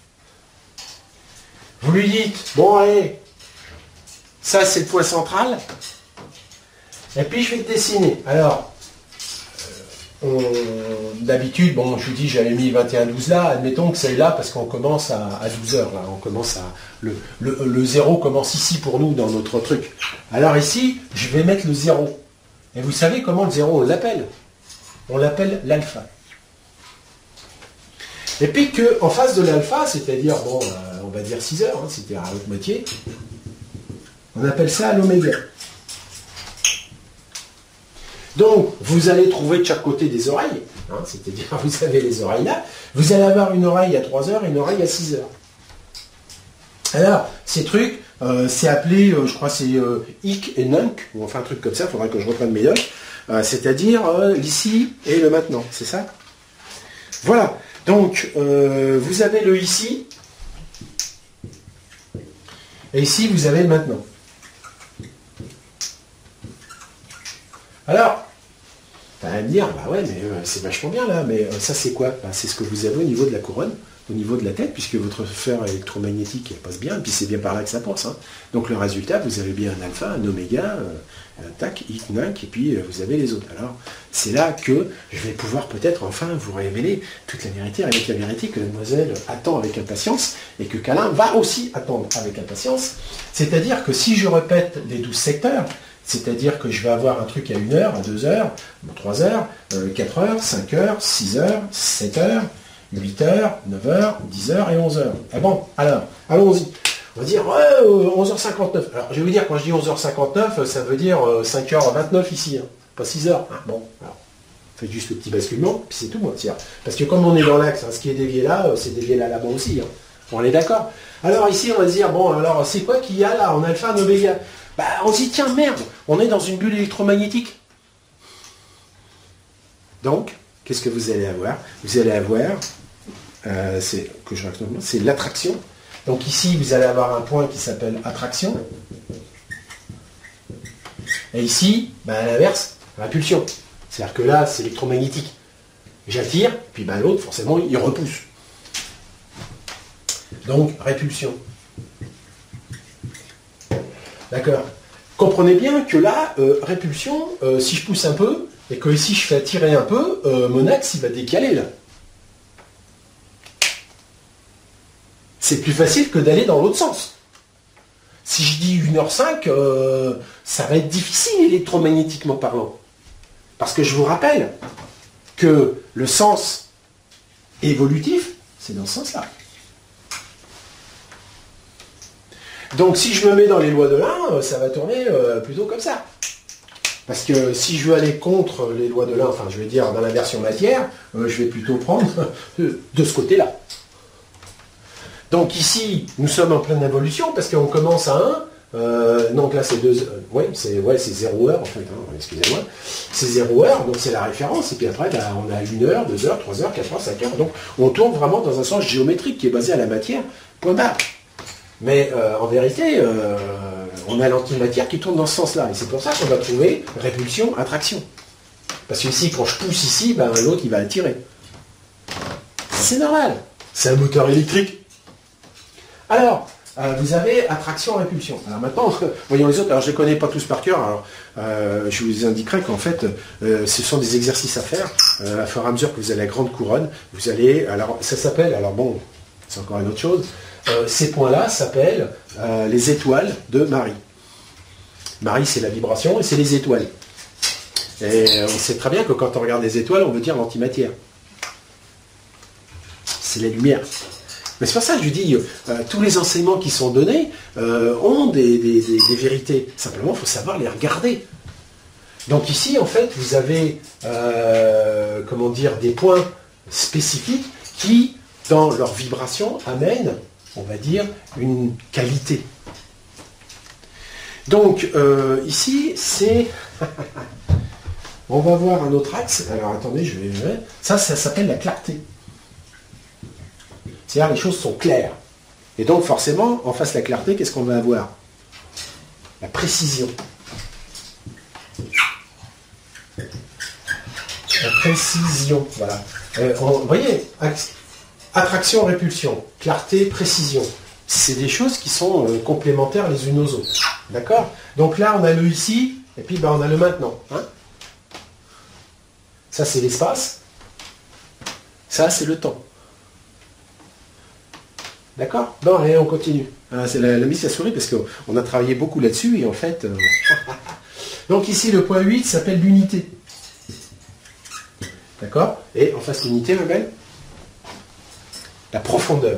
Vous lui dites, bon allez, ça c'est le point central. Et puis je vais te dessiner. Alors, d'habitude, bon, je vous dis, j'avais mis 21-12 là, admettons que c'est là parce qu'on commence à 12h, là, on commence à... Le 0 commence ici pour nous dans notre truc. Alors ici, je vais mettre le 0. Et vous savez comment le 0, on l'appelle? On l'appelle l'alpha. Et puis qu'en face de l'alpha, c'est-à-dire, bon, on va dire 6 heures, hein, c'était à l'autre moitié, on appelle ça l'oméga. Donc, vous allez trouver de chaque côté des oreilles, hein, c'est-à-dire, vous avez les oreilles là, vous allez avoir une oreille à 3 heures et une oreille à 6 heures. Alors, ces trucs, c'est appelé, je crois, c'est Hic et Nunc, ou enfin un truc comme ça, il faudra que je reprenne mes notes. c'est-à-dire l'ici et le maintenant, c'est ça? Voilà, donc vous avez le ici, et ici vous avez le maintenant. Alors, tu vas me dire, bah ouais, mais c'est vachement bien là, mais ça c'est quoi? Bah, c'est ce que vous avez au niveau de la couronne, au niveau de la tête, puisque votre fer électromagnétique passe bien, et puis c'est bien par là que ça passe. Hein. Donc le résultat, vous avez bien un alpha, un oméga, un tac, nac, et puis vous avez les autres. Alors, c'est là que je vais pouvoir peut-être enfin vous révéler toute la vérité, avec la vérité que la demoiselle attend avec impatience, et que Câlin va aussi attendre avec impatience. C'est-à-dire que si je répète les 12 secteurs, c'est-à-dire que je vais avoir un truc à 1 heure, à 2 heures, 3 heures, 4 heures, 5 heures, 6 heures, 7 heures, 8 heures, 9 heures, 10 heures et 11 heures. Ah bon, alors, allons-y. On va dire 11h59. Alors, je vais vous dire, quand je dis 11h59, ça veut dire 5h29 ici, hein. Pas 6 heures. Ah, bon, alors, faites juste le petit basculement, puis c'est tout, moi. Parce que comme on est dans l'axe, hein, ce qui est dévié là, c'est dévié là-bas aussi. Hein. On est d'accord. Alors ici, on va se dire, bon, alors, c'est quoi qu'il y a là en alpha, en oméga? Bah, on se dit, tiens, merde, on est dans une bulle électromagnétique. Donc, qu'est-ce que vous allez avoir? Vous allez avoir, c'est l'attraction. Donc ici, vous allez avoir un point qui s'appelle attraction. Et ici, bah, à l'inverse, répulsion. C'est-à-dire que là, c'est électromagnétique. J'attire, puis bah, l'autre, forcément, il repousse. Donc, répulsion. D'accord. Comprenez bien que là, répulsion, si je pousse un peu, et que ici je fais attirer un peu, mon axe il va décaler là. C'est plus facile que d'aller dans l'autre sens. Si je dis 1h05, ça va être difficile électromagnétiquement parlant. Parce que je vous rappelle que le sens évolutif, c'est dans ce sens-là. Donc si je me mets dans les lois de l'un, ça va tourner plutôt comme ça. Parce que si je veux aller contre les lois de l'un, enfin je vais dire dans la version matière, je vais plutôt prendre de ce côté-là. Donc ici, nous sommes en pleine évolution, parce qu'on commence à 1, donc là c'est 2, c'est 0 heure en fait, hein, excusez-moi, c'est 0 heure, donc c'est la référence, et puis après bah, on a 1 heure, 2 heures, 3 heures, 4 heures, 5 heures, donc on tourne vraiment dans un sens géométrique qui est basé à la matière, point barre. Mais en vérité, on a l'antimatière qui tourne dans ce sens-là. Et c'est pour ça qu'on va trouver répulsion, attraction. Parce que ici, quand je pousse ici, ben, l'autre, il va attirer. C'est normal. C'est un moteur électrique. Alors, vous avez attraction, répulsion. Alors maintenant, voyons les autres. Alors, je ne les connais pas tous par cœur. Alors, je vous indiquerai qu'en fait, ce sont des exercices à faire. À fur et à mesure que vous avez la grande couronne, vous allez... Alors, ça s'appelle... Alors bon, c'est encore une autre chose. Ces points-là s'appellent les étoiles de Marie. Marie, c'est la vibration et c'est les étoiles. Et on sait très bien que quand on regarde les étoiles, on veut dire l'antimatière. C'est la lumière. Mais c'est pour ça que je dis, tous les enseignements qui sont donnés ont des vérités. Simplement, il faut savoir les regarder. Donc ici, en fait, vous avez des points spécifiques qui, dans leur vibration, amènent, on va dire, une qualité. Donc, ici, c'est... On va voir un autre axe. Alors, attendez, je vais... Ça s'appelle la clarté. C'est-à-dire, les choses sont claires. Et donc, forcément, en face de la clarté, qu'est-ce qu'on va avoir? La précision. La précision, voilà. Vous voyez, attraction, répulsion, clarté, précision. C'est des choses qui sont complémentaires les unes aux autres. D'accord? Donc là, on a le ici, et puis on a le maintenant. Hein? Ça, c'est l'espace. Ça, c'est le temps. D'accord? Bon, allez, on continue. C'est la mise à souris parce qu'on a travaillé beaucoup là-dessus, et en fait... Donc ici, le point 8 s'appelle l'unité. D'accord? Et en face de l'unité, ma belle, la profondeur.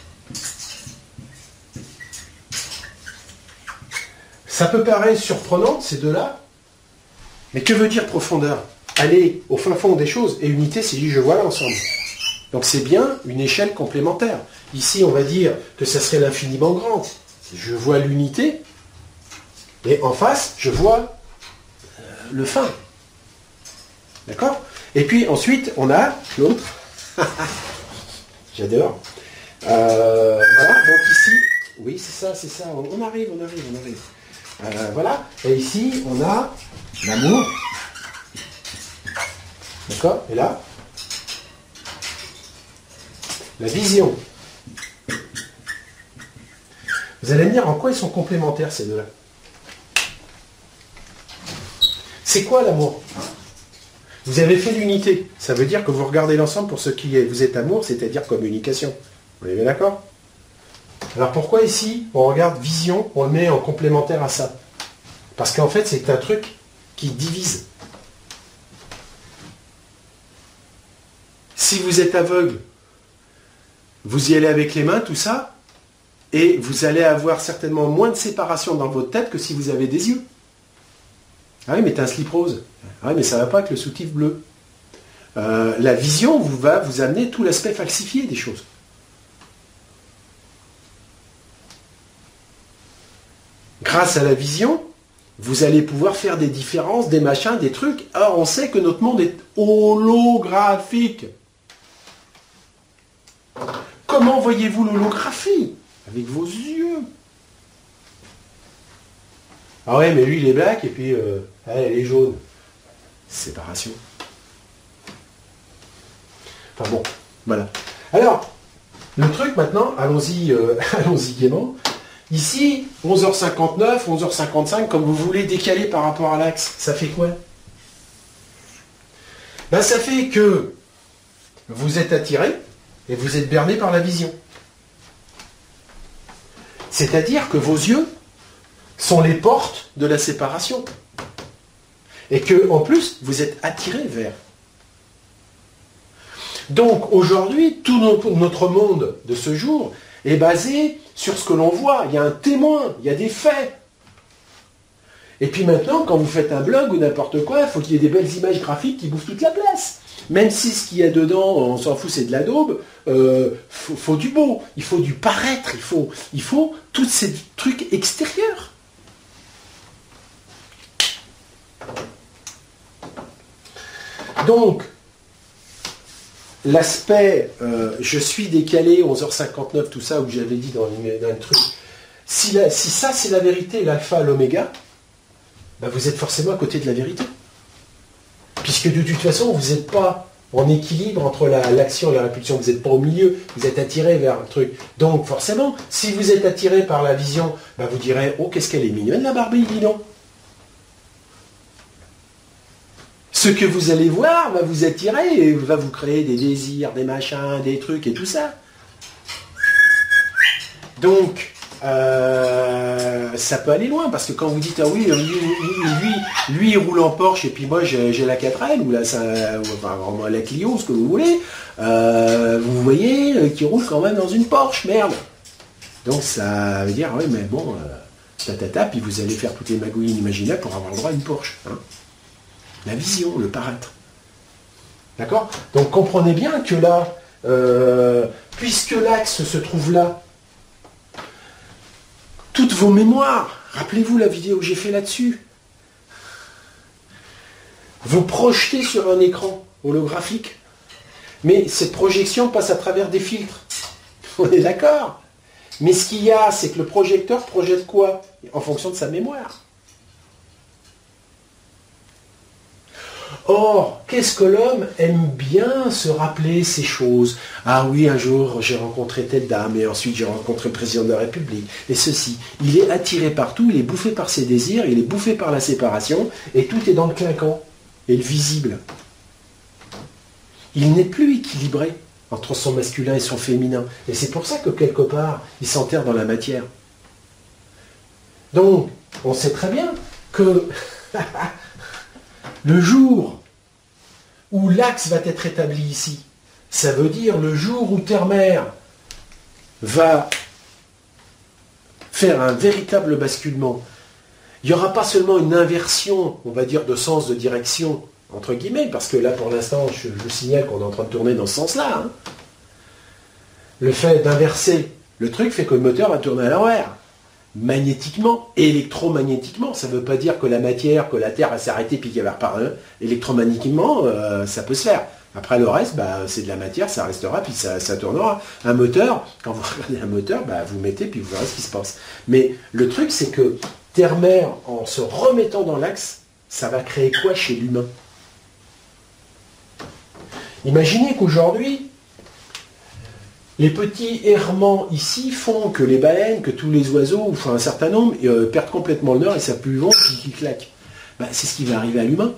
Ça peut paraître surprenant, ces deux-là, mais que veut dire profondeur? Aller au fin fond des choses, et unité, c'est dit je vois l'ensemble. Donc c'est bien une échelle complémentaire. Ici, on va dire que ça serait l'infiniment grand. Je vois l'unité, et en face, je vois le fin. D'accord? Et puis ensuite, on a l'autre. J'adore. Voilà, donc ici, oui, c'est ça. On arrive. Voilà. Et ici, on a l'amour. D'accord? Et là, la vision. Vous allez me dire en quoi ils sont complémentaires ces deux-là. C'est quoi l'amour? Vous avez fait l'unité. Ça veut dire que vous regardez l'ensemble pour ce qui est. Vous êtes amour, c'est-à-dire communication. Vous êtes d'accord? Alors pourquoi ici, on regarde vision, on le met en complémentaire à ça? Parce qu'en fait, c'est un truc qui divise. Si vous êtes aveugle, vous y allez avec les mains, tout ça, et vous allez avoir certainement moins de séparation dans votre tête que si vous avez des yeux. Ah oui, mais t'as un slip rose. Ah oui, mais ça ne va pas avec le soutif bleu. La vision va vous amener tout l'aspect falsifié des choses. Grâce à la vision, vous allez pouvoir faire des différences, des machins, des trucs. Or, on sait que notre monde est holographique. Comment voyez-vous l'holographie? Avec vos yeux. Ah ouais, mais lui, il est black, et puis elle est jaune. Séparation. Enfin bon, voilà. Alors, le truc maintenant, allons-y allons-y gaiement. Ici, 11h59, 11h55, comme vous voulez décaler par rapport à l'axe, ça fait quoi? Ben, ça fait que vous êtes attiré et vous êtes berné par la vision. C'est-à-dire que vos yeux sont les portes de la séparation. Et que, en plus, vous êtes attiré vers. Donc, aujourd'hui, tout notre monde de ce jour est basé sur ce que l'on voit. Il y a un témoin, il y a des faits. Et puis maintenant, quand vous faites un blog ou n'importe quoi, il faut qu'il y ait des belles images graphiques qui bouffent toute la place. Même si ce qu'il y a dedans, on s'en fout, c'est de la daube, faut du beau, il faut du paraître, il faut tous ces trucs extérieurs. Donc, l'aspect je suis décalé, 11h59, tout ça, où j'avais dit dans le truc, si ça c'est la vérité, l'alpha, l'oméga, ben vous êtes forcément à côté de la vérité. Puisque de toute façon, vous n'êtes pas en équilibre entre l'action et la répulsion, vous n'êtes pas au milieu, vous êtes attiré vers un truc. Donc forcément, si vous êtes attiré par la vision, ben vous direz, oh qu'est-ce qu'elle est mignonne la Barbie, dis donc. Ce que vous allez voir va vous attirer et va vous créer des désirs, des machins, des trucs et tout ça. Donc, ça peut aller loin, parce que quand vous dites, ah oui, lui il roule en Porsche et puis moi j'ai la 4L, ou la Clio, ce que vous voulez, vous voyez qu'il roule quand même dans une Porsche, merde. Donc ça veut dire, oui, mais bon, puis vous allez faire toutes les magouilles imaginables pour avoir le droit à une Porsche. Hein. La vision, le paraître. D'accord? Donc comprenez bien que là, puisque l'axe se trouve là, toutes vos mémoires, rappelez-vous la vidéo que j'ai fait là-dessus, vous projetez sur un écran holographique, mais cette projection passe à travers des filtres. On est d'accord? Mais ce qu'il y a, c'est que le projecteur projette quoi? En fonction de sa mémoire. Or, qu'est-ce que l'homme aime bien se rappeler ces choses? Ah oui, un jour j'ai rencontré telle dame, et ensuite j'ai rencontré le président de la République, et ceci. Il est attiré partout, il est bouffé par ses désirs, il est bouffé par la séparation, et tout est dans le clinquant, et le visible. Il n'est plus équilibré entre son masculin et son féminin. Et c'est pour ça que quelque part, il s'enterre dans la matière. Donc, on sait très bien que le jour où l'axe va être établi ici, ça veut dire le jour où Terre-Mère va faire un véritable basculement. Il n'y aura pas seulement une inversion, on va dire, de sens, de direction, entre guillemets, parce que là, pour l'instant, je signale qu'on est en train de tourner dans ce sens-là. Hein. Le fait d'inverser le truc fait que le moteur va tourner à l'envers. magnétiquement, électromagnétiquement. Ça ne veut pas dire que la matière, que la Terre va s'arrêter puis qu'elle va repartir. Électromagnétiquement, ça peut se faire. Après le reste, c'est de la matière, ça restera, puis ça tournera. Un moteur, quand vous regardez un moteur, vous mettez, puis vous verrez ce qui se passe. Mais le truc, c'est que Terre-Mer, en se remettant dans l'axe, ça va créer quoi chez l'humain? Imaginez qu'aujourd'hui, les petits errements ici font que les baleines, que tous les oiseaux, enfin un certain nombre, perdent complètement le nord et ça pue le vent, puis qu'ils claquent. C'est ce qui va arriver à l'humain.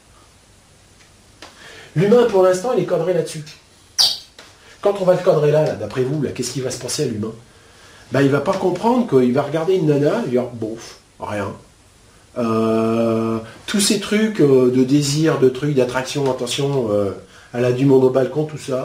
L'humain, pour l'instant, il est cadré là-dessus. Quand on va le cadrer là, d'après vous, qu'est-ce qui va se passer à l'humain? Il ne va pas comprendre qu'il va regarder une nana et dire, bof, rien. Tous ces trucs de désir, de trucs, d'attraction, attention, elle a du monde au balcon, tout ça.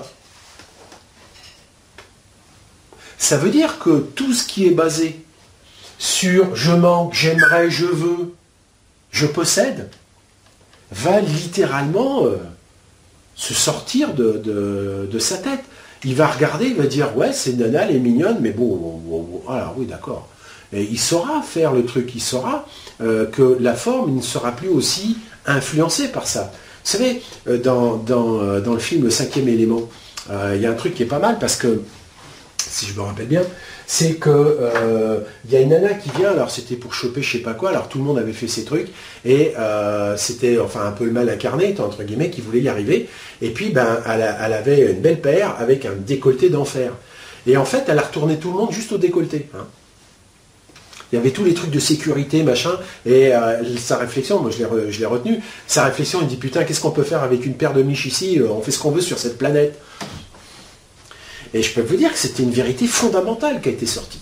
Ça veut dire que tout ce qui est basé sur je manque, j'aimerais, je veux, je possède, va littéralement se sortir de sa tête. Il va regarder, il va dire, ouais, c'est nana, elle est mignonne, mais bon, alors oui, d'accord. Et il saura faire le truc, il saura que la forme ne sera plus aussi influencée par ça. Vous savez, dans le film Le Cinquième Élément, il y a un truc qui est pas mal, parce que, si je me rappelle bien, c'est que il y a une nana qui vient, alors c'était pour choper je sais pas quoi, alors tout le monde avait fait ses trucs, et c'était un peu le mal incarné, entre guillemets, qui voulait y arriver, et puis elle avait une belle paire avec un décolleté d'enfer. Et en fait, elle a retourné tout le monde juste au décolleté. Hein. Il y avait tous les trucs de sécurité, machin, et sa réflexion, moi je l'ai retenu, sa réflexion, il dit, putain, qu'est-ce qu'on peut faire avec une paire de miches ici, on fait ce qu'on veut sur cette planète. Et je peux vous dire que c'était une vérité fondamentale qui a été sortie.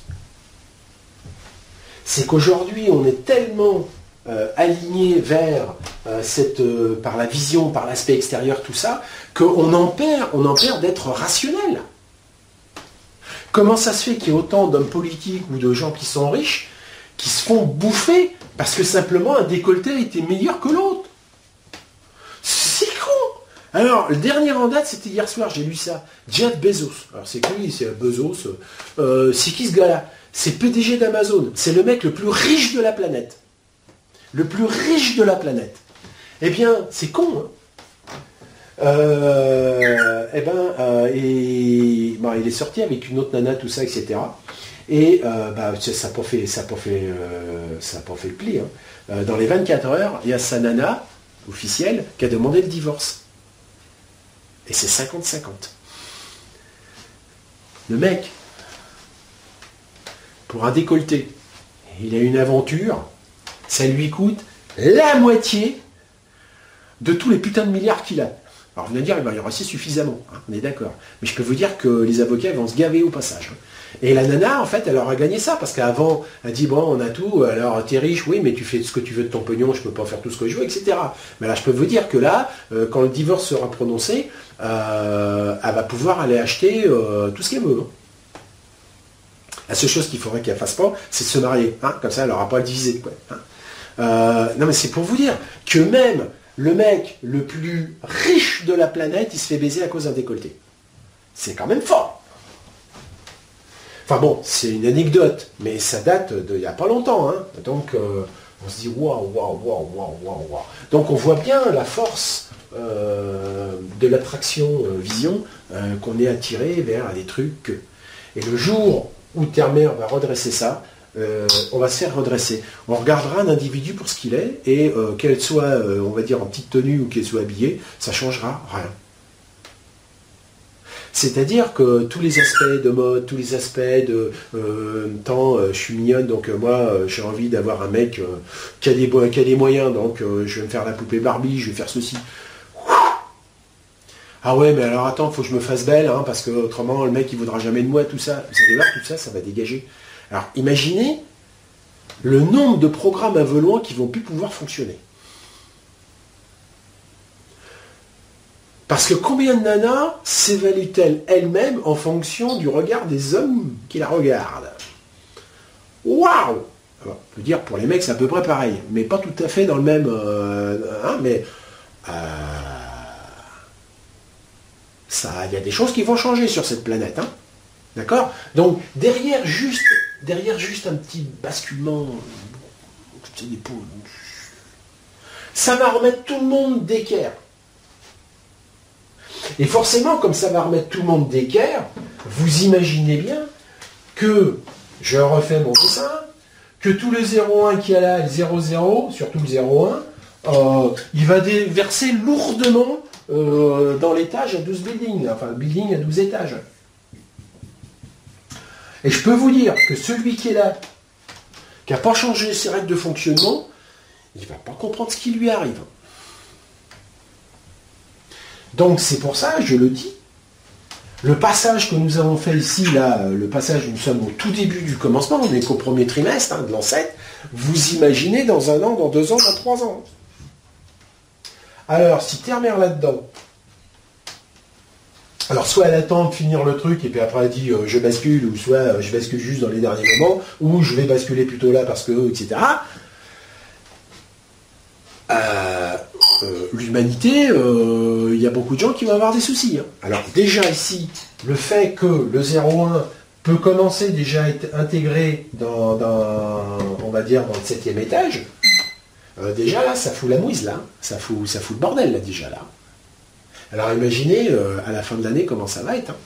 C'est qu'aujourd'hui, on est tellement aligné vers par la vision, par l'aspect extérieur, tout ça, qu'on en perd d'être rationnel. Comment ça se fait qu'il y ait autant d'hommes politiques ou de gens qui sont riches qui se font bouffer parce que simplement un décolleté était meilleur que l'autre? C'est con! Alors, le dernier en date, c'était hier soir, j'ai lu ça. Jeff Bezos. Alors, c'est qui? C'est Bezos. C'est qui ce gars-là? C'est PDG d'Amazon. C'est le mec le plus riche de la planète. Le plus riche de la planète. Eh bien, c'est con, hein. Il est sorti avec une autre nana, tout ça, etc. Et ça n'a pas fait le pli. Hein. Dans les 24 heures, il y a sa nana officielle qui a demandé le divorce. Et c'est 50-50. Le mec, pour un décolleté, il a une aventure, ça lui coûte la moitié de tous les putains de milliards qu'il a. Alors vous allez dire, il y aura assez suffisamment, hein, on est d'accord. Mais je peux vous dire que les avocats vont se gaver au passage. Hein. Et la nana, en fait, elle aura gagné ça, parce qu'avant, elle dit, bon, on a tout, alors t'es riche, oui, mais tu fais ce que tu veux de ton pognon, je peux pas faire tout ce que je veux, etc. Mais là, je peux vous dire que là, quand le divorce sera prononcé, elle va pouvoir aller acheter tout ce qu'elle veut. Hein. La seule chose qu'il faudrait qu'elle fasse pas, c'est de se marier. Hein, comme ça, elle n'aura pas à le diviser. Quoi, hein. Non, mais c'est pour vous dire que même le mec le plus riche de la planète, il se fait baiser à cause d'un décolleté. C'est quand même fort. Enfin bon, c'est une anecdote, mais ça date d'il n'y a pas longtemps. Hein. Donc, on se dit, waouh. Donc, on voit bien la force de l'attraction vision qu'on est attiré vers des trucs. Et le jour où Terre-Mer va redresser ça, on va se faire redresser. On regardera un individu pour ce qu'il est, et qu'elle soit, on va dire, en petite tenue ou qu'elle soit habillée, ça ne changera rien. C'est-à-dire que tous les aspects de mode, tous les aspects de je suis mignonne, donc moi j'ai envie d'avoir un mec qui a des moyens, donc je vais me faire la poupée Barbie, je vais faire ceci. Ah ouais, mais alors attends, il faut que je me fasse belle, hein, parce que autrement le mec il voudra jamais de moi, tout ça. Vous allez voir, tout ça, ça va dégager. Alors imaginez le nombre de programmes à velours qui vont plus pouvoir fonctionner. Parce que combien de nanas s'évaluent-elles elles-mêmes en fonction du regard des hommes qui la regardent? Waouh! On peut dire pour les mecs c'est à peu près pareil, mais pas tout à fait dans le même... il y a des choses qui vont changer sur cette planète. Hein. D'accord? Donc derrière juste derrière juste un petit basculement, ça va remettre tout le monde d'équerre. Et forcément, comme ça va remettre tout le monde d'équerre, vous imaginez bien que, je refais mon dessin, que tout le 0,1 qui est là, le 0,0, surtout le 0,1, il va verser lourdement dans l'étage à 12 buildings, enfin le building à 12 étages. Et je peux vous dire que celui qui est là, qui n'a pas changé ses règles de fonctionnement, il ne va pas comprendre ce qui lui arrive. Donc c'est pour ça, je le dis, le passage que nous avons fait ici, là, le passage où nous sommes au tout début du commencement, on n'est qu'au premier trimestre de l'an 7, vous imaginez dans 1 an, dans 2 ans, dans 3 ans. Alors, si Terre-Mère là-dedans, alors soit elle attend de finir le truc et puis après elle dit je bascule, ou soit je bascule juste dans les derniers moments, ou je vais basculer plutôt là parce que, etc. L'humanité, il y a beaucoup de gens qui vont avoir des soucis. Hein. Alors déjà ici, le fait que le 0,1 peut commencer déjà à être intégré dans on va dire, dans le 7e étage, déjà là, ça fout la mouise là, ça fout le bordel là déjà là. Alors imaginez à la fin de l'année comment ça va être. Hein.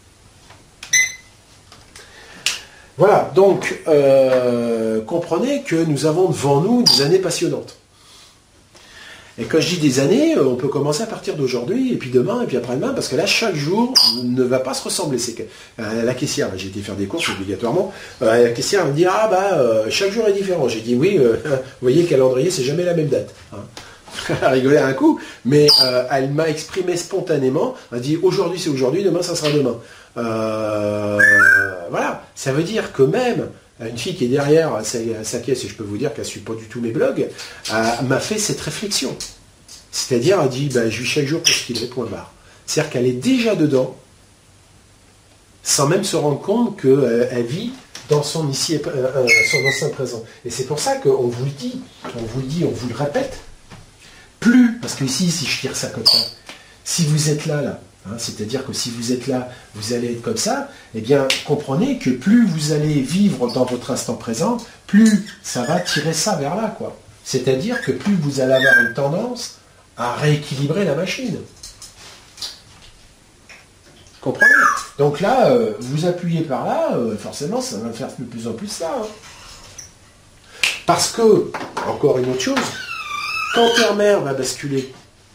Voilà, donc comprenez que nous avons devant nous des années passionnantes. Et quand je dis des années, on peut commencer à partir d'aujourd'hui, et puis demain, et puis après-demain, parce que là, chaque jour ne va pas se ressembler. C'est que, la caissière, j'ai été faire des courses obligatoirement, la caissière me dit, chaque jour est différent. J'ai dit, oui, vous voyez, le calendrier, c'est jamais la même date. Hein. Elle a rigolé un coup, mais elle m'a exprimé spontanément, elle a dit, aujourd'hui c'est aujourd'hui, demain ça sera demain. Voilà, ça veut dire que même une fille qui est derrière sa caisse, et je peux vous dire qu'elle ne suit pas du tout mes blogs, m'a fait cette réflexion. C'est-à-dire, elle dit, je vis chaque jour pour ce qu'il est, point barre. C'est-à-dire qu'elle est déjà dedans, sans même se rendre compte qu'elle vit dans son ici, son ancien présent. Et c'est pour ça qu'on vous le dit, on vous le répète, plus, parce que ici, si je tire ça comme ça, si vous êtes là, c'est-à-dire que si vous êtes là, vous allez être comme ça, eh bien, comprenez que plus vous allez vivre dans votre instant présent, plus ça va tirer ça vers là, quoi. C'est-à-dire que plus vous allez avoir une tendance à rééquilibrer la machine. Comprenez? Donc là, vous appuyez par là, forcément, ça va faire de plus en plus ça. Hein. Parce que, encore une autre chose, quand Terre-Mère va basculer,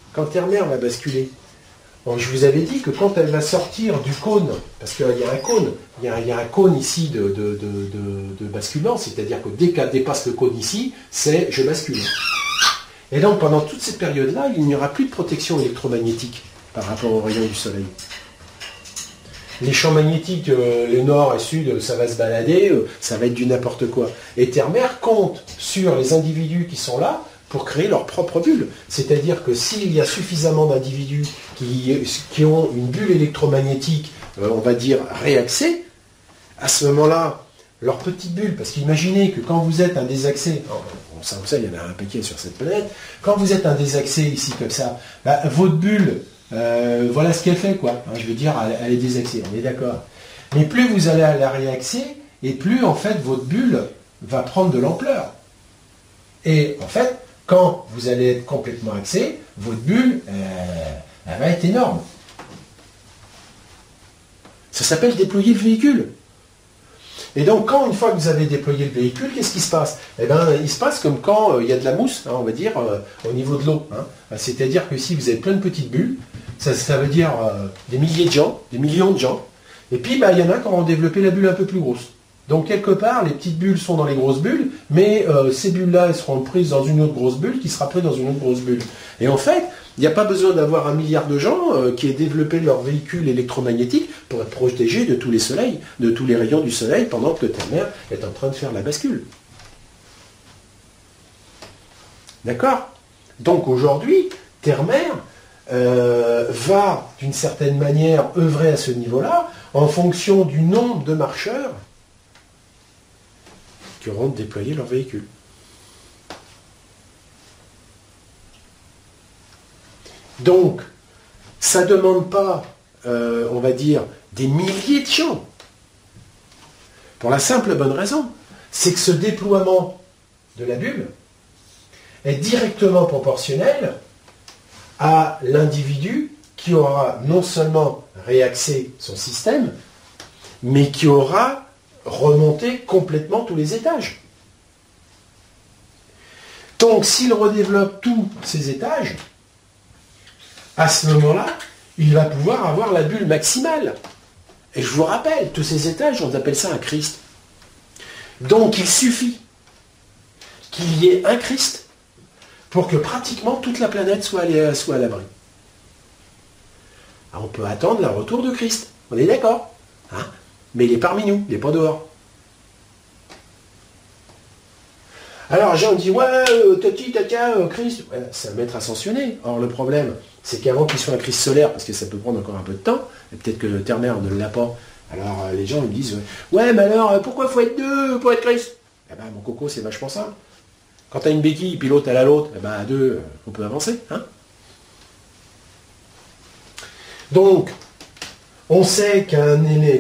bon, je vous avais dit que quand elle va sortir du cône, parce qu'il y a un cône, il y a un cône ici de basculement, c'est-à-dire que dès qu'elle dépasse le cône ici, c'est je bascule. Et donc pendant toute cette période-là, il n'y aura plus de protection électromagnétique par rapport aux rayons du soleil. Les champs magnétiques, le nord et sud, ça va se balader, ça va être du n'importe quoi. Et Terre-Mère compte sur les individus qui sont là pour créer leur propre bulle. C'est-à-dire que s'il y a suffisamment d'individus qui ont une bulle électromagnétique, on va dire, réaxée, à ce moment-là, leur petite bulle, parce qu'imaginez que quand vous êtes un désaxé, ça, il y en a un paquet sur cette planète, quand vous êtes un désaxé ici comme ça, votre bulle, voilà ce qu'elle fait, quoi. Je veux dire, elle est désaxée, on est d'accord. Mais plus vous allez la réaxer, et plus, en fait, votre bulle va prendre de l'ampleur. Et, en fait, quand vous allez être complètement axé, votre bulle, elle va être énorme. Ça s'appelle déployer le véhicule. Et donc, une fois que vous avez déployé le véhicule, qu'est-ce qui se passe? Eh bien, il se passe comme quand il y a de la mousse, on va dire, au niveau de l'eau. C'est-à-dire que si vous avez plein de petites bulles, ça veut dire des milliers de gens, des millions de gens, et puis il y en a qui auront développé la bulle un peu plus grosse. Donc, quelque part, les petites bulles sont dans les grosses bulles, mais ces bulles-là, elles seront prises dans une autre grosse bulle qui sera prise dans une autre grosse bulle. Et en fait, il n'y a pas besoin d'avoir 1 milliard de gens qui aient développé leur véhicule électromagnétique pour être protégés de tous les soleils, de tous les rayons du soleil, pendant que Terre-Mère est en train de faire la bascule. D'accord? Donc aujourd'hui, Terre-Mère va, d'une certaine manière, œuvrer à ce niveau-là, en fonction du nombre de marcheurs qui auront déployé leur véhicule. Donc, ça ne demande pas, on va dire, des milliers de gens. Pour la simple bonne raison, c'est que ce déploiement de la bulle est directement proportionnel à l'individu qui aura non seulement réaxé son système, mais qui aura remonté complètement tous les étages. Donc s'il redéveloppe tous ces étages, à ce moment-là, il va pouvoir avoir la bulle maximale. Et je vous rappelle, tous ces étages, on appelle ça un Christ. Donc il suffit qu'il y ait un Christ pour que pratiquement toute la planète soit à l'abri. On peut attendre le retour de Christ, on est d'accord, hein? Mais il est parmi nous, il n'est pas dehors. Alors, Jean dit, ouais, Christ, ouais, c'est un maître ascensionné. Or, le problème, c'est qu'avant qu'il soit un Christ solaire, parce que ça peut prendre encore un peu de temps, et peut-être que le terre-mère ne l'a pas, alors les gens me disent, ouais, mais alors, pourquoi il faut être deux pour être Christ? Eh ben, mon coco, c'est vachement simple. Quand tu as une béquille, puis l'autre, elle a l'autre, eh ben, à deux, on peut avancer, hein? Donc, on sait qu'un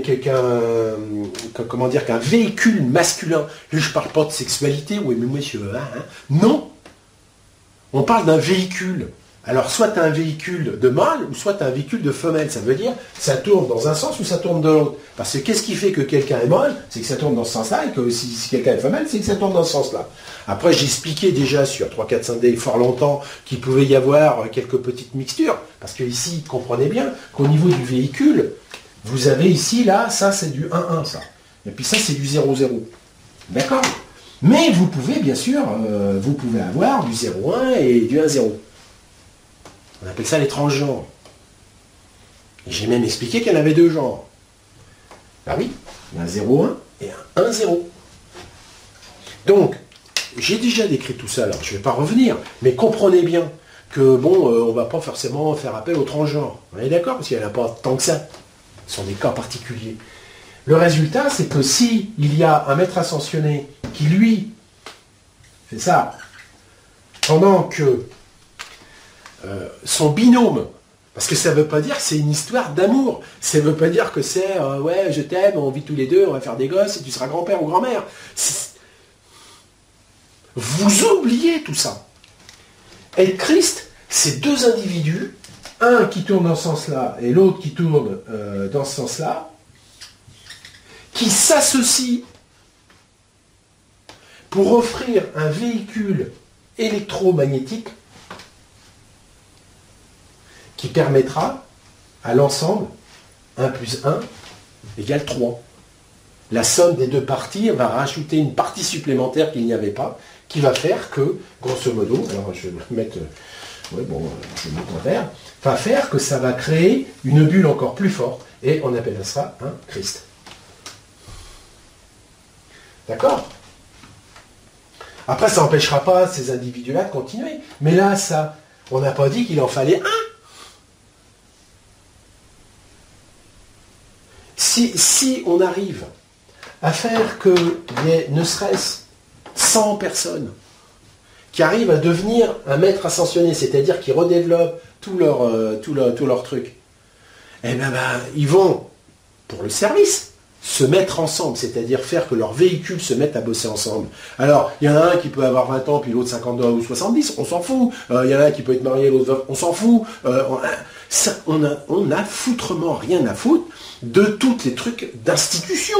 véhicule masculin, je ne parle pas de sexualité, oui mais monsieur, hein, non, on parle d'un véhicule. Alors soit tu as un véhicule de mâle, ou soit tu as un véhicule de femelle, ça veut dire ça tourne dans un sens ou ça tourne de l'autre. Parce que qu'est-ce qui fait que quelqu'un est mâle, c'est que ça tourne dans ce sens-là, et que si quelqu'un est femelle, c'est que ça tourne dans ce sens-là. Après, j'ai expliqué déjà sur 3-4-5D fort longtemps qu'il pouvait y avoir quelques petites mixtures, parce que ici, comprenez bien qu'au niveau du véhicule, vous avez ici, là, ça c'est du 1-1, ça. Et puis ça c'est du 0-0. D'accord? Mais vous pouvez, bien sûr, vous pouvez avoir du 0-1 et du 1-0. On appelle ça les transgenres. Et j'ai même expliqué qu'il y en avait deux genres. Ah oui, il y a un 0-1 et un 1-0. Donc, j'ai déjà décrit tout ça, alors je ne vais pas revenir, mais comprenez bien que, bon, on ne va pas forcément faire appel aux transgenres. On est d'accord? Parce qu'il n'y en a pas tant que ça. Ce sont des cas particuliers. Le résultat, c'est que si il y a un maître ascensionné qui, lui, fait ça, pendant que son binôme, parce que ça ne veut pas dire que c'est une histoire d'amour, ça ne veut pas dire que c'est ouais, je t'aime, on vit tous les deux, on va faire des gosses et tu seras grand-père ou grand-mère. Vous oubliez tout ça. Et Christ, c'est deux individus, un qui tourne dans ce sens-là et l'autre qui tourne dans ce sens-là, qui s'associent pour offrir un véhicule électromagnétique qui permettra à l'ensemble 1 + 1 = 3. La somme des deux parties va rajouter une partie supplémentaire qu'il n'y avait pas, qui va faire que, grosso modo, alors je vais mettre, je vais mettre en vert, va faire que ça va créer une bulle encore plus forte, et on appelle ça un Christ. D'accord? Après, ça n'empêchera pas ces individus-là de continuer. Mais là, ça, on n'a pas dit qu'il en fallait un. Si on arrive à faire qu'il y ait ne serait-ce 100 personnes qui arrivent à devenir un maître ascensionné, c'est-à-dire qui redéveloppent tout leur truc, eh ben, ils vont, pour le service, se mettre ensemble, c'est-à-dire faire que leurs véhicules se mettent à bosser ensemble. Alors, il y en a un qui peut avoir 20 ans, puis l'autre 52 ou 70, on s'en fout. Il y en a un qui peut être marié, l'autre, on s'en fout. On a foutrement rien à foutre de tous les trucs d'institution.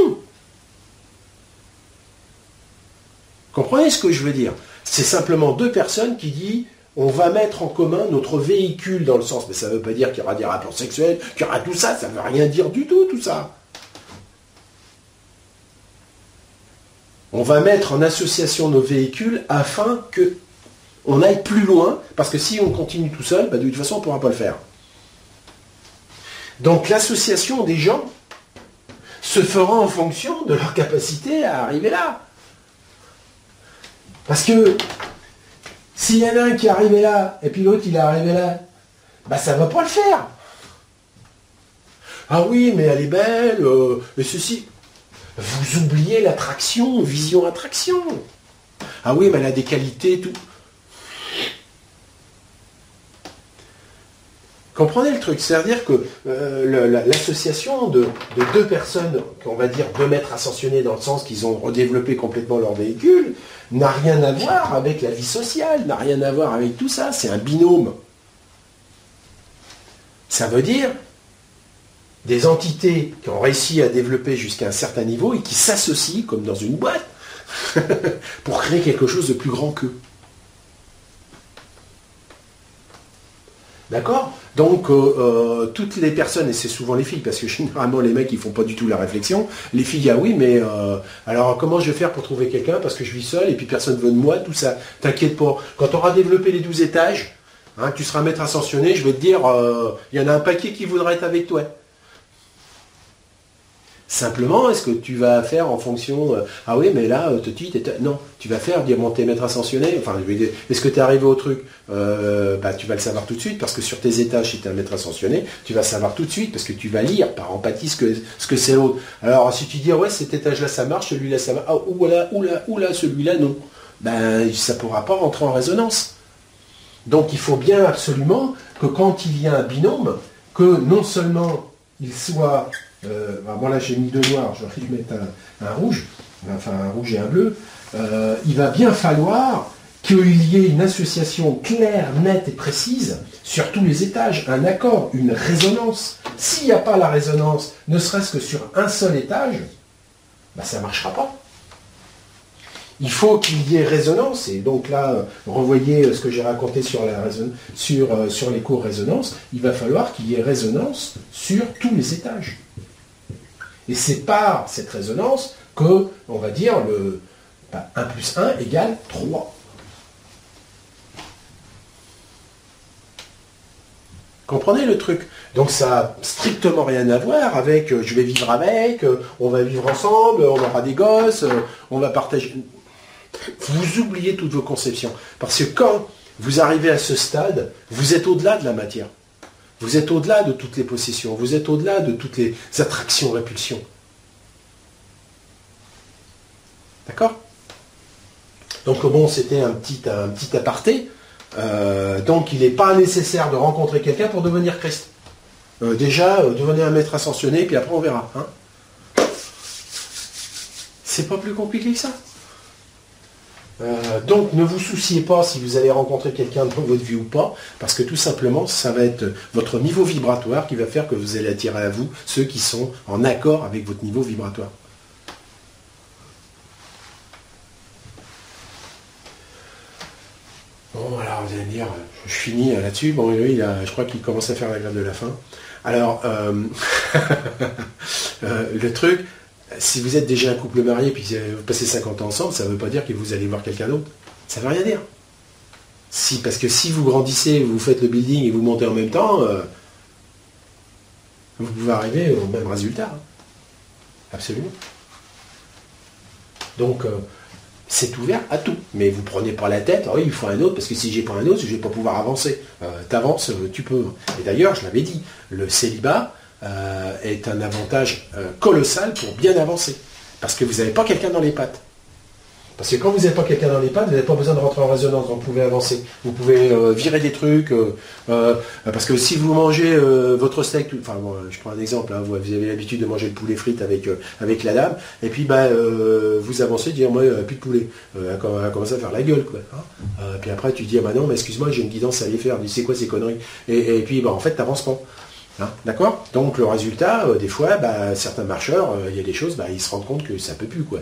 Comprenez ce que je veux dire? C'est simplement deux personnes qui disent on va mettre en commun notre véhicule dans le sens, mais ça ne veut pas dire qu'il y aura des rapports sexuels, qu'il y aura tout ça, ça ne veut rien dire du tout ça. On va mettre en association nos véhicules afin qu'on aille plus loin, parce que si on continue tout seul, de toute façon on ne pourra pas le faire. Donc l'association des gens se fera en fonction de leur capacité à arriver là. Parce que s'il y en a un qui est arrivé là, et puis l'autre il est arrivé là, ça ne va pas le faire. Ah oui, mais elle est belle, et ceci. Vous oubliez l'attraction, vision-attraction. Ah oui, mais elle a des qualités, tout. Comprenez le truc, c'est-à-dire que l'association de deux personnes, on va dire deux maîtres ascensionnés dans le sens qu'ils ont redéveloppé complètement leur véhicule, n'a rien à voir avec la vie sociale, n'a rien à voir avec tout ça, c'est un binôme. Ça veut dire des entités qui ont réussi à développer jusqu'à un certain niveau et qui s'associent, comme dans une boîte, pour créer quelque chose de plus grand qu'eux. D'accord? Donc, toutes les personnes, et c'est souvent les filles, parce que généralement les mecs ils font pas du tout la réflexion, les filles, ah oui, mais alors comment je vais faire pour trouver quelqu'un, parce que je vis seul, et puis personne ne veut de moi, tout ça, t'inquiète pas. Quand tu auras développé les 12 étages, hein, tu seras maître ascensionné, je vais te dire, il y en a un paquet qui voudrait être avec toi. Simplement, est-ce que tu vas faire en fonction... ah oui, mais là, non, tu vas faire, dire, bon, t'es maître ascensionné, enfin, est-ce que tu es arrivé au truc tu vas le savoir tout de suite, parce que sur tes étages, si tu es un maître ascensionné, tu vas savoir tout de suite, parce que tu vas lire par empathie ce que c'est l'autre. Alors, si tu dis, ouais, cet étage-là, ça marche, celui-là, ça marche, ah, oula, celui-là, non. Ça ne pourra pas rentrer en résonance. Donc, il faut bien absolument que quand il y a un binôme, que non seulement il soit... bon là j'ai mis deux noirs, j'aurais dû mettre un rouge, enfin un rouge et un bleu, il va bien falloir qu'il y ait une association claire, nette et précise sur tous les étages, un accord, une résonance. S'il n'y a pas la résonance, ne serait-ce que sur un seul étage, ça ne marchera pas. Il faut qu'il y ait résonance, et donc là, revoyez ce que j'ai raconté sur les cours résonance, il va falloir qu'il y ait résonance sur tous les étages. Et c'est par cette résonance que, on va dire, 1 plus 1 égale 3. Comprenez le truc? Donc ça n'a strictement rien à voir avec je vais vivre avec, on va vivre ensemble, on aura des gosses, on va partager... Vous oubliez toutes vos conceptions. Parce que quand vous arrivez à ce stade, vous êtes au-delà de la matière. Vous êtes au-delà de toutes les possessions. Vous êtes au-delà de toutes les attractions, répulsions. D'accord? Donc bon, c'était un petit aparté. Donc il n'est pas nécessaire de rencontrer quelqu'un pour devenir Christ. Déjà, devenez un maître ascensionné, puis après on verra. Hein. C'est pas plus compliqué que ça. Donc ne vous souciez pas si vous allez rencontrer quelqu'un dans votre vie ou pas, parce que tout simplement, ça va être votre niveau vibratoire qui va faire que vous allez attirer à vous ceux qui sont en accord avec votre niveau vibratoire. Bon, alors vous allez me dire, je finis là-dessus. Bon, lui, je crois qu'il commence à faire la grève de la faim. Alors, le truc... Si vous êtes déjà un couple marié puis vous passez 50 ans ensemble, ça ne veut pas dire que vous allez voir quelqu'un d'autre. Ça ne veut rien dire. Parce que si vous grandissez, vous faites le building et vous montez en même temps, vous pouvez arriver au même résultat. Hein. Absolument. Donc, c'est ouvert à tout. Mais vous ne prenez pas la tête, oui, il faut un autre, parce que si j'ai pas un autre, je ne vais pas pouvoir avancer. T'avances, tu peux. Et d'ailleurs, je l'avais dit, le célibat, est un avantage colossal pour bien avancer. Parce que vous n'avez pas quelqu'un dans les pattes. Parce que quand vous n'avez pas quelqu'un dans les pattes, vous n'avez pas besoin de rentrer en résonance, donc vous pouvez avancer. Vous pouvez virer des trucs, parce que si vous mangez votre steak, enfin bon, je prends un exemple, hein, vous avez l'habitude de manger le poulet frites avec la dame, et puis vous avancez, dire moi plus de poulet, elle commence à faire la gueule, quoi. Hein. Puis après tu dis ah bah non, mais excuse-moi, j'ai une guidance à aller faire, c'est quoi ces conneries, et puis en fait t'avances pas. Hein, d'accord? Donc le résultat, des fois, certains marcheurs, il y a des choses, ils se rendent compte que ça peut plus, quoi.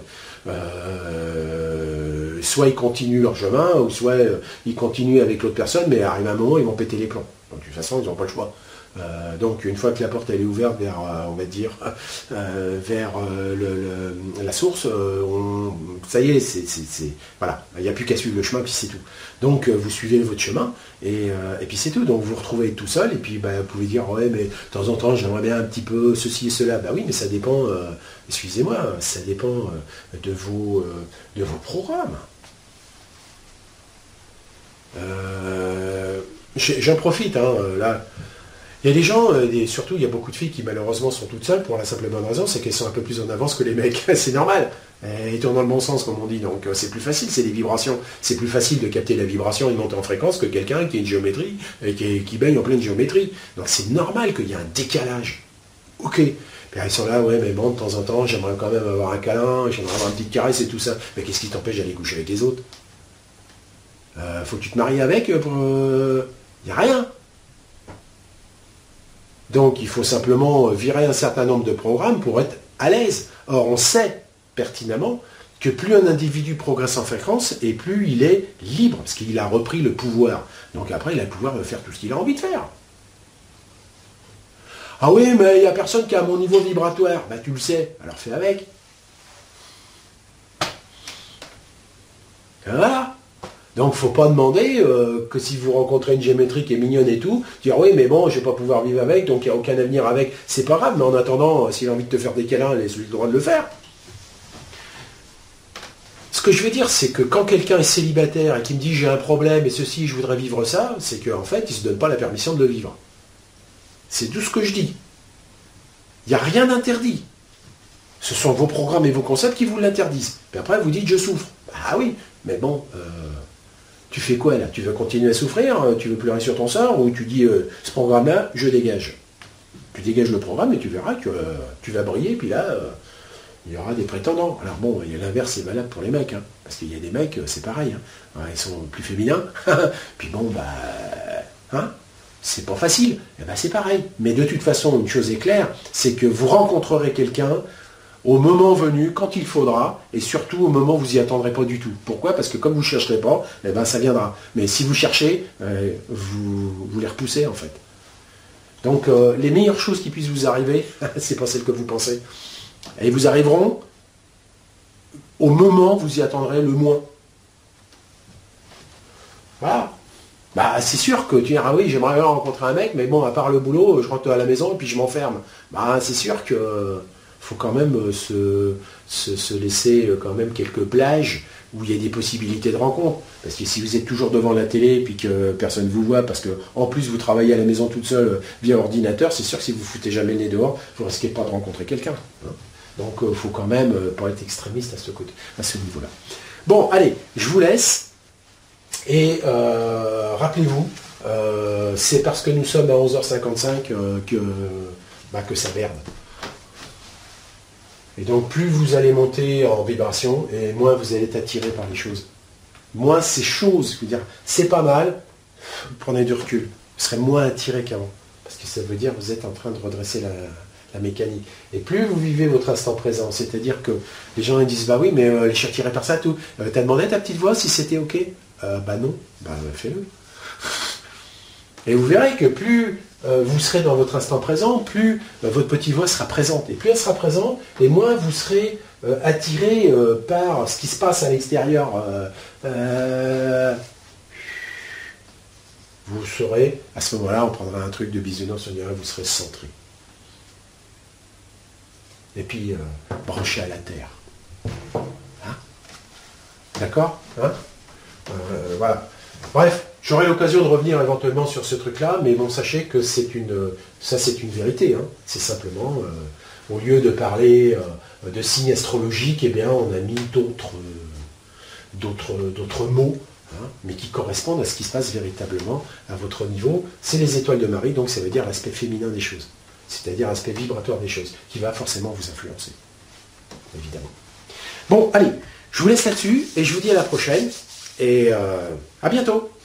Soit ils continuent leur chemin, ou soit ils continuent avec l'autre personne, mais arrive un moment, ils vont péter les plombs. Donc de toute façon, ils n'ont pas le choix. Donc une fois que la porte elle est ouverte vers, on va dire, vers la source, ça y est, voilà, il n'y a plus qu'à suivre le chemin, puis c'est tout. Donc vous suivez votre chemin, et puis c'est tout. Donc vous vous retrouvez tout seul, et puis vous pouvez dire, ouais, mais de temps en temps, j'aimerais bien un petit peu ceci et cela. Oui, mais ça dépend, excusez-moi, ça dépend de vos programmes. J'en profite, hein, là. Il y a des gens, surtout il y a beaucoup de filles qui malheureusement sont toutes seules pour la simple et bonne raison, c'est qu'elles sont un peu plus en avance que les mecs. C'est normal. Elle tourne dans le bon sens, comme on dit. Donc c'est plus facile, c'est des vibrations. C'est plus facile de capter la vibration et de monter en fréquence que quelqu'un qui a une géométrie et qui baigne en pleine géométrie. Donc c'est normal qu'il y ait un décalage. Ok. Puis ils sont là, ouais, mais bon, de temps en temps, j'aimerais quand même avoir un câlin, j'aimerais avoir une petite caresse et tout ça. Mais qu'est-ce qui t'empêche d'aller coucher avec les autres? Faut que tu te maries avec pour... Il n'y a rien. Donc il faut simplement virer un certain nombre de programmes pour être à l'aise. Or on sait pertinemment que plus un individu progresse en fréquence et plus il est libre, parce qu'il a repris le pouvoir. Donc après il a le pouvoir de faire tout ce qu'il a envie de faire. Ah oui, mais il n'y a personne qui a mon niveau vibratoire. Bah tu le sais, alors fais avec. Voilà. Donc, faut pas demander que si vous rencontrez une géométrie qui est mignonne et tout, dire oui, mais bon, je vais pas pouvoir vivre avec, donc il n'y a aucun avenir avec. C'est pas grave, mais en attendant, s'il a envie de te faire des câlins, laisse-lui le droit de le faire. Ce que je veux dire, c'est que quand quelqu'un est célibataire et qui me dit j'ai un problème et ceci, je voudrais vivre ça, c'est qu'en fait, il ne se donne pas la permission de le vivre. C'est tout ce que je dis. Il n'y a rien d'interdit. Ce sont vos programmes et vos concepts qui vous l'interdisent. Puis après, vous dites je souffre. Ah oui, mais bon... Tu fais quoi là? Tu veux continuer à souffrir? Tu veux pleurer sur ton sort? Ou tu dis ce programme-là, je dégage? Tu dégages le programme et tu verras que tu vas briller, puis là, il y aura des prétendants. Alors bon, l'inverse est valable pour les mecs, hein, parce qu'il y a des mecs, c'est pareil. Hein. Ils sont plus féminins. Puis bon, c'est pas facile. Et ben, c'est pareil. Mais de toute façon, une chose est claire, c'est que vous rencontrerez quelqu'un au moment venu, quand il faudra, et surtout au moment où vous n'y attendrez pas du tout. Pourquoi? Parce que comme vous ne chercherez pas, eh ben, ça viendra. Mais si vous cherchez, vous les repoussez en fait. Donc les meilleures choses qui puissent vous arriver, c'est pas celles que vous pensez. Et vous arriveront au moment où vous y attendrez le moins. Voilà. Bah c'est sûr que tu diras, ah oui, j'aimerais bien rencontrer un mec, mais bon, à part le boulot, je rentre à la maison et puis je m'enferme. Bah c'est sûr que... faut quand même se laisser quand même quelques plages où il y a des possibilités de rencontre. Parce que si vous êtes toujours devant la télé et puis que personne ne vous voit, parce que en plus vous travaillez à la maison toute seule via ordinateur, c'est sûr que si vous ne foutez jamais le nez dehors, vous ne risquez pas de rencontrer quelqu'un. Hein. Donc il faut quand même pas être extrémiste à ce niveau-là. Bon, allez, je vous laisse. Et rappelez-vous, c'est parce que nous sommes à 11h55 que ça merde. Et donc plus vous allez monter en vibration, et moins vous allez être attiré par les choses. Moins ces choses, je veux dire, c'est pas mal, prenez du recul. Vous serez moins attiré qu'avant. Parce que ça veut dire que vous êtes en train de redresser la mécanique. Et plus vous vivez votre instant présent, c'est-à-dire que les gens ils disent, bah oui, mais je suis attiré par ça, tout. T'as demandé à ta petite voix si c'était ok? Bah non, bah fais-le. Et vous verrez que plus vous serez dans votre instant présent, plus votre petite voix sera présente. Et plus elle sera présente, et moins vous serez attiré par ce qui se passe à l'extérieur. Vous serez, à ce moment-là, on prendra un truc de bisounours, on dirait vous serez centré. Et puis, branché à la terre. Hein? D'accord? Hein? Voilà. Bref. J'aurai l'occasion de revenir éventuellement sur ce truc-là, mais bon, sachez que c'est une vérité. Hein. C'est simplement, au lieu de parler de signes astrologiques, eh bien, on a mis d'autres mots, hein, mais qui correspondent à ce qui se passe véritablement à votre niveau. C'est les étoiles de Marie, donc ça veut dire l'aspect féminin des choses, c'est-à-dire l'aspect vibratoire des choses, qui va forcément vous influencer, évidemment. Bon, allez, je vous laisse là-dessus, et je vous dis à la prochaine, et à bientôt.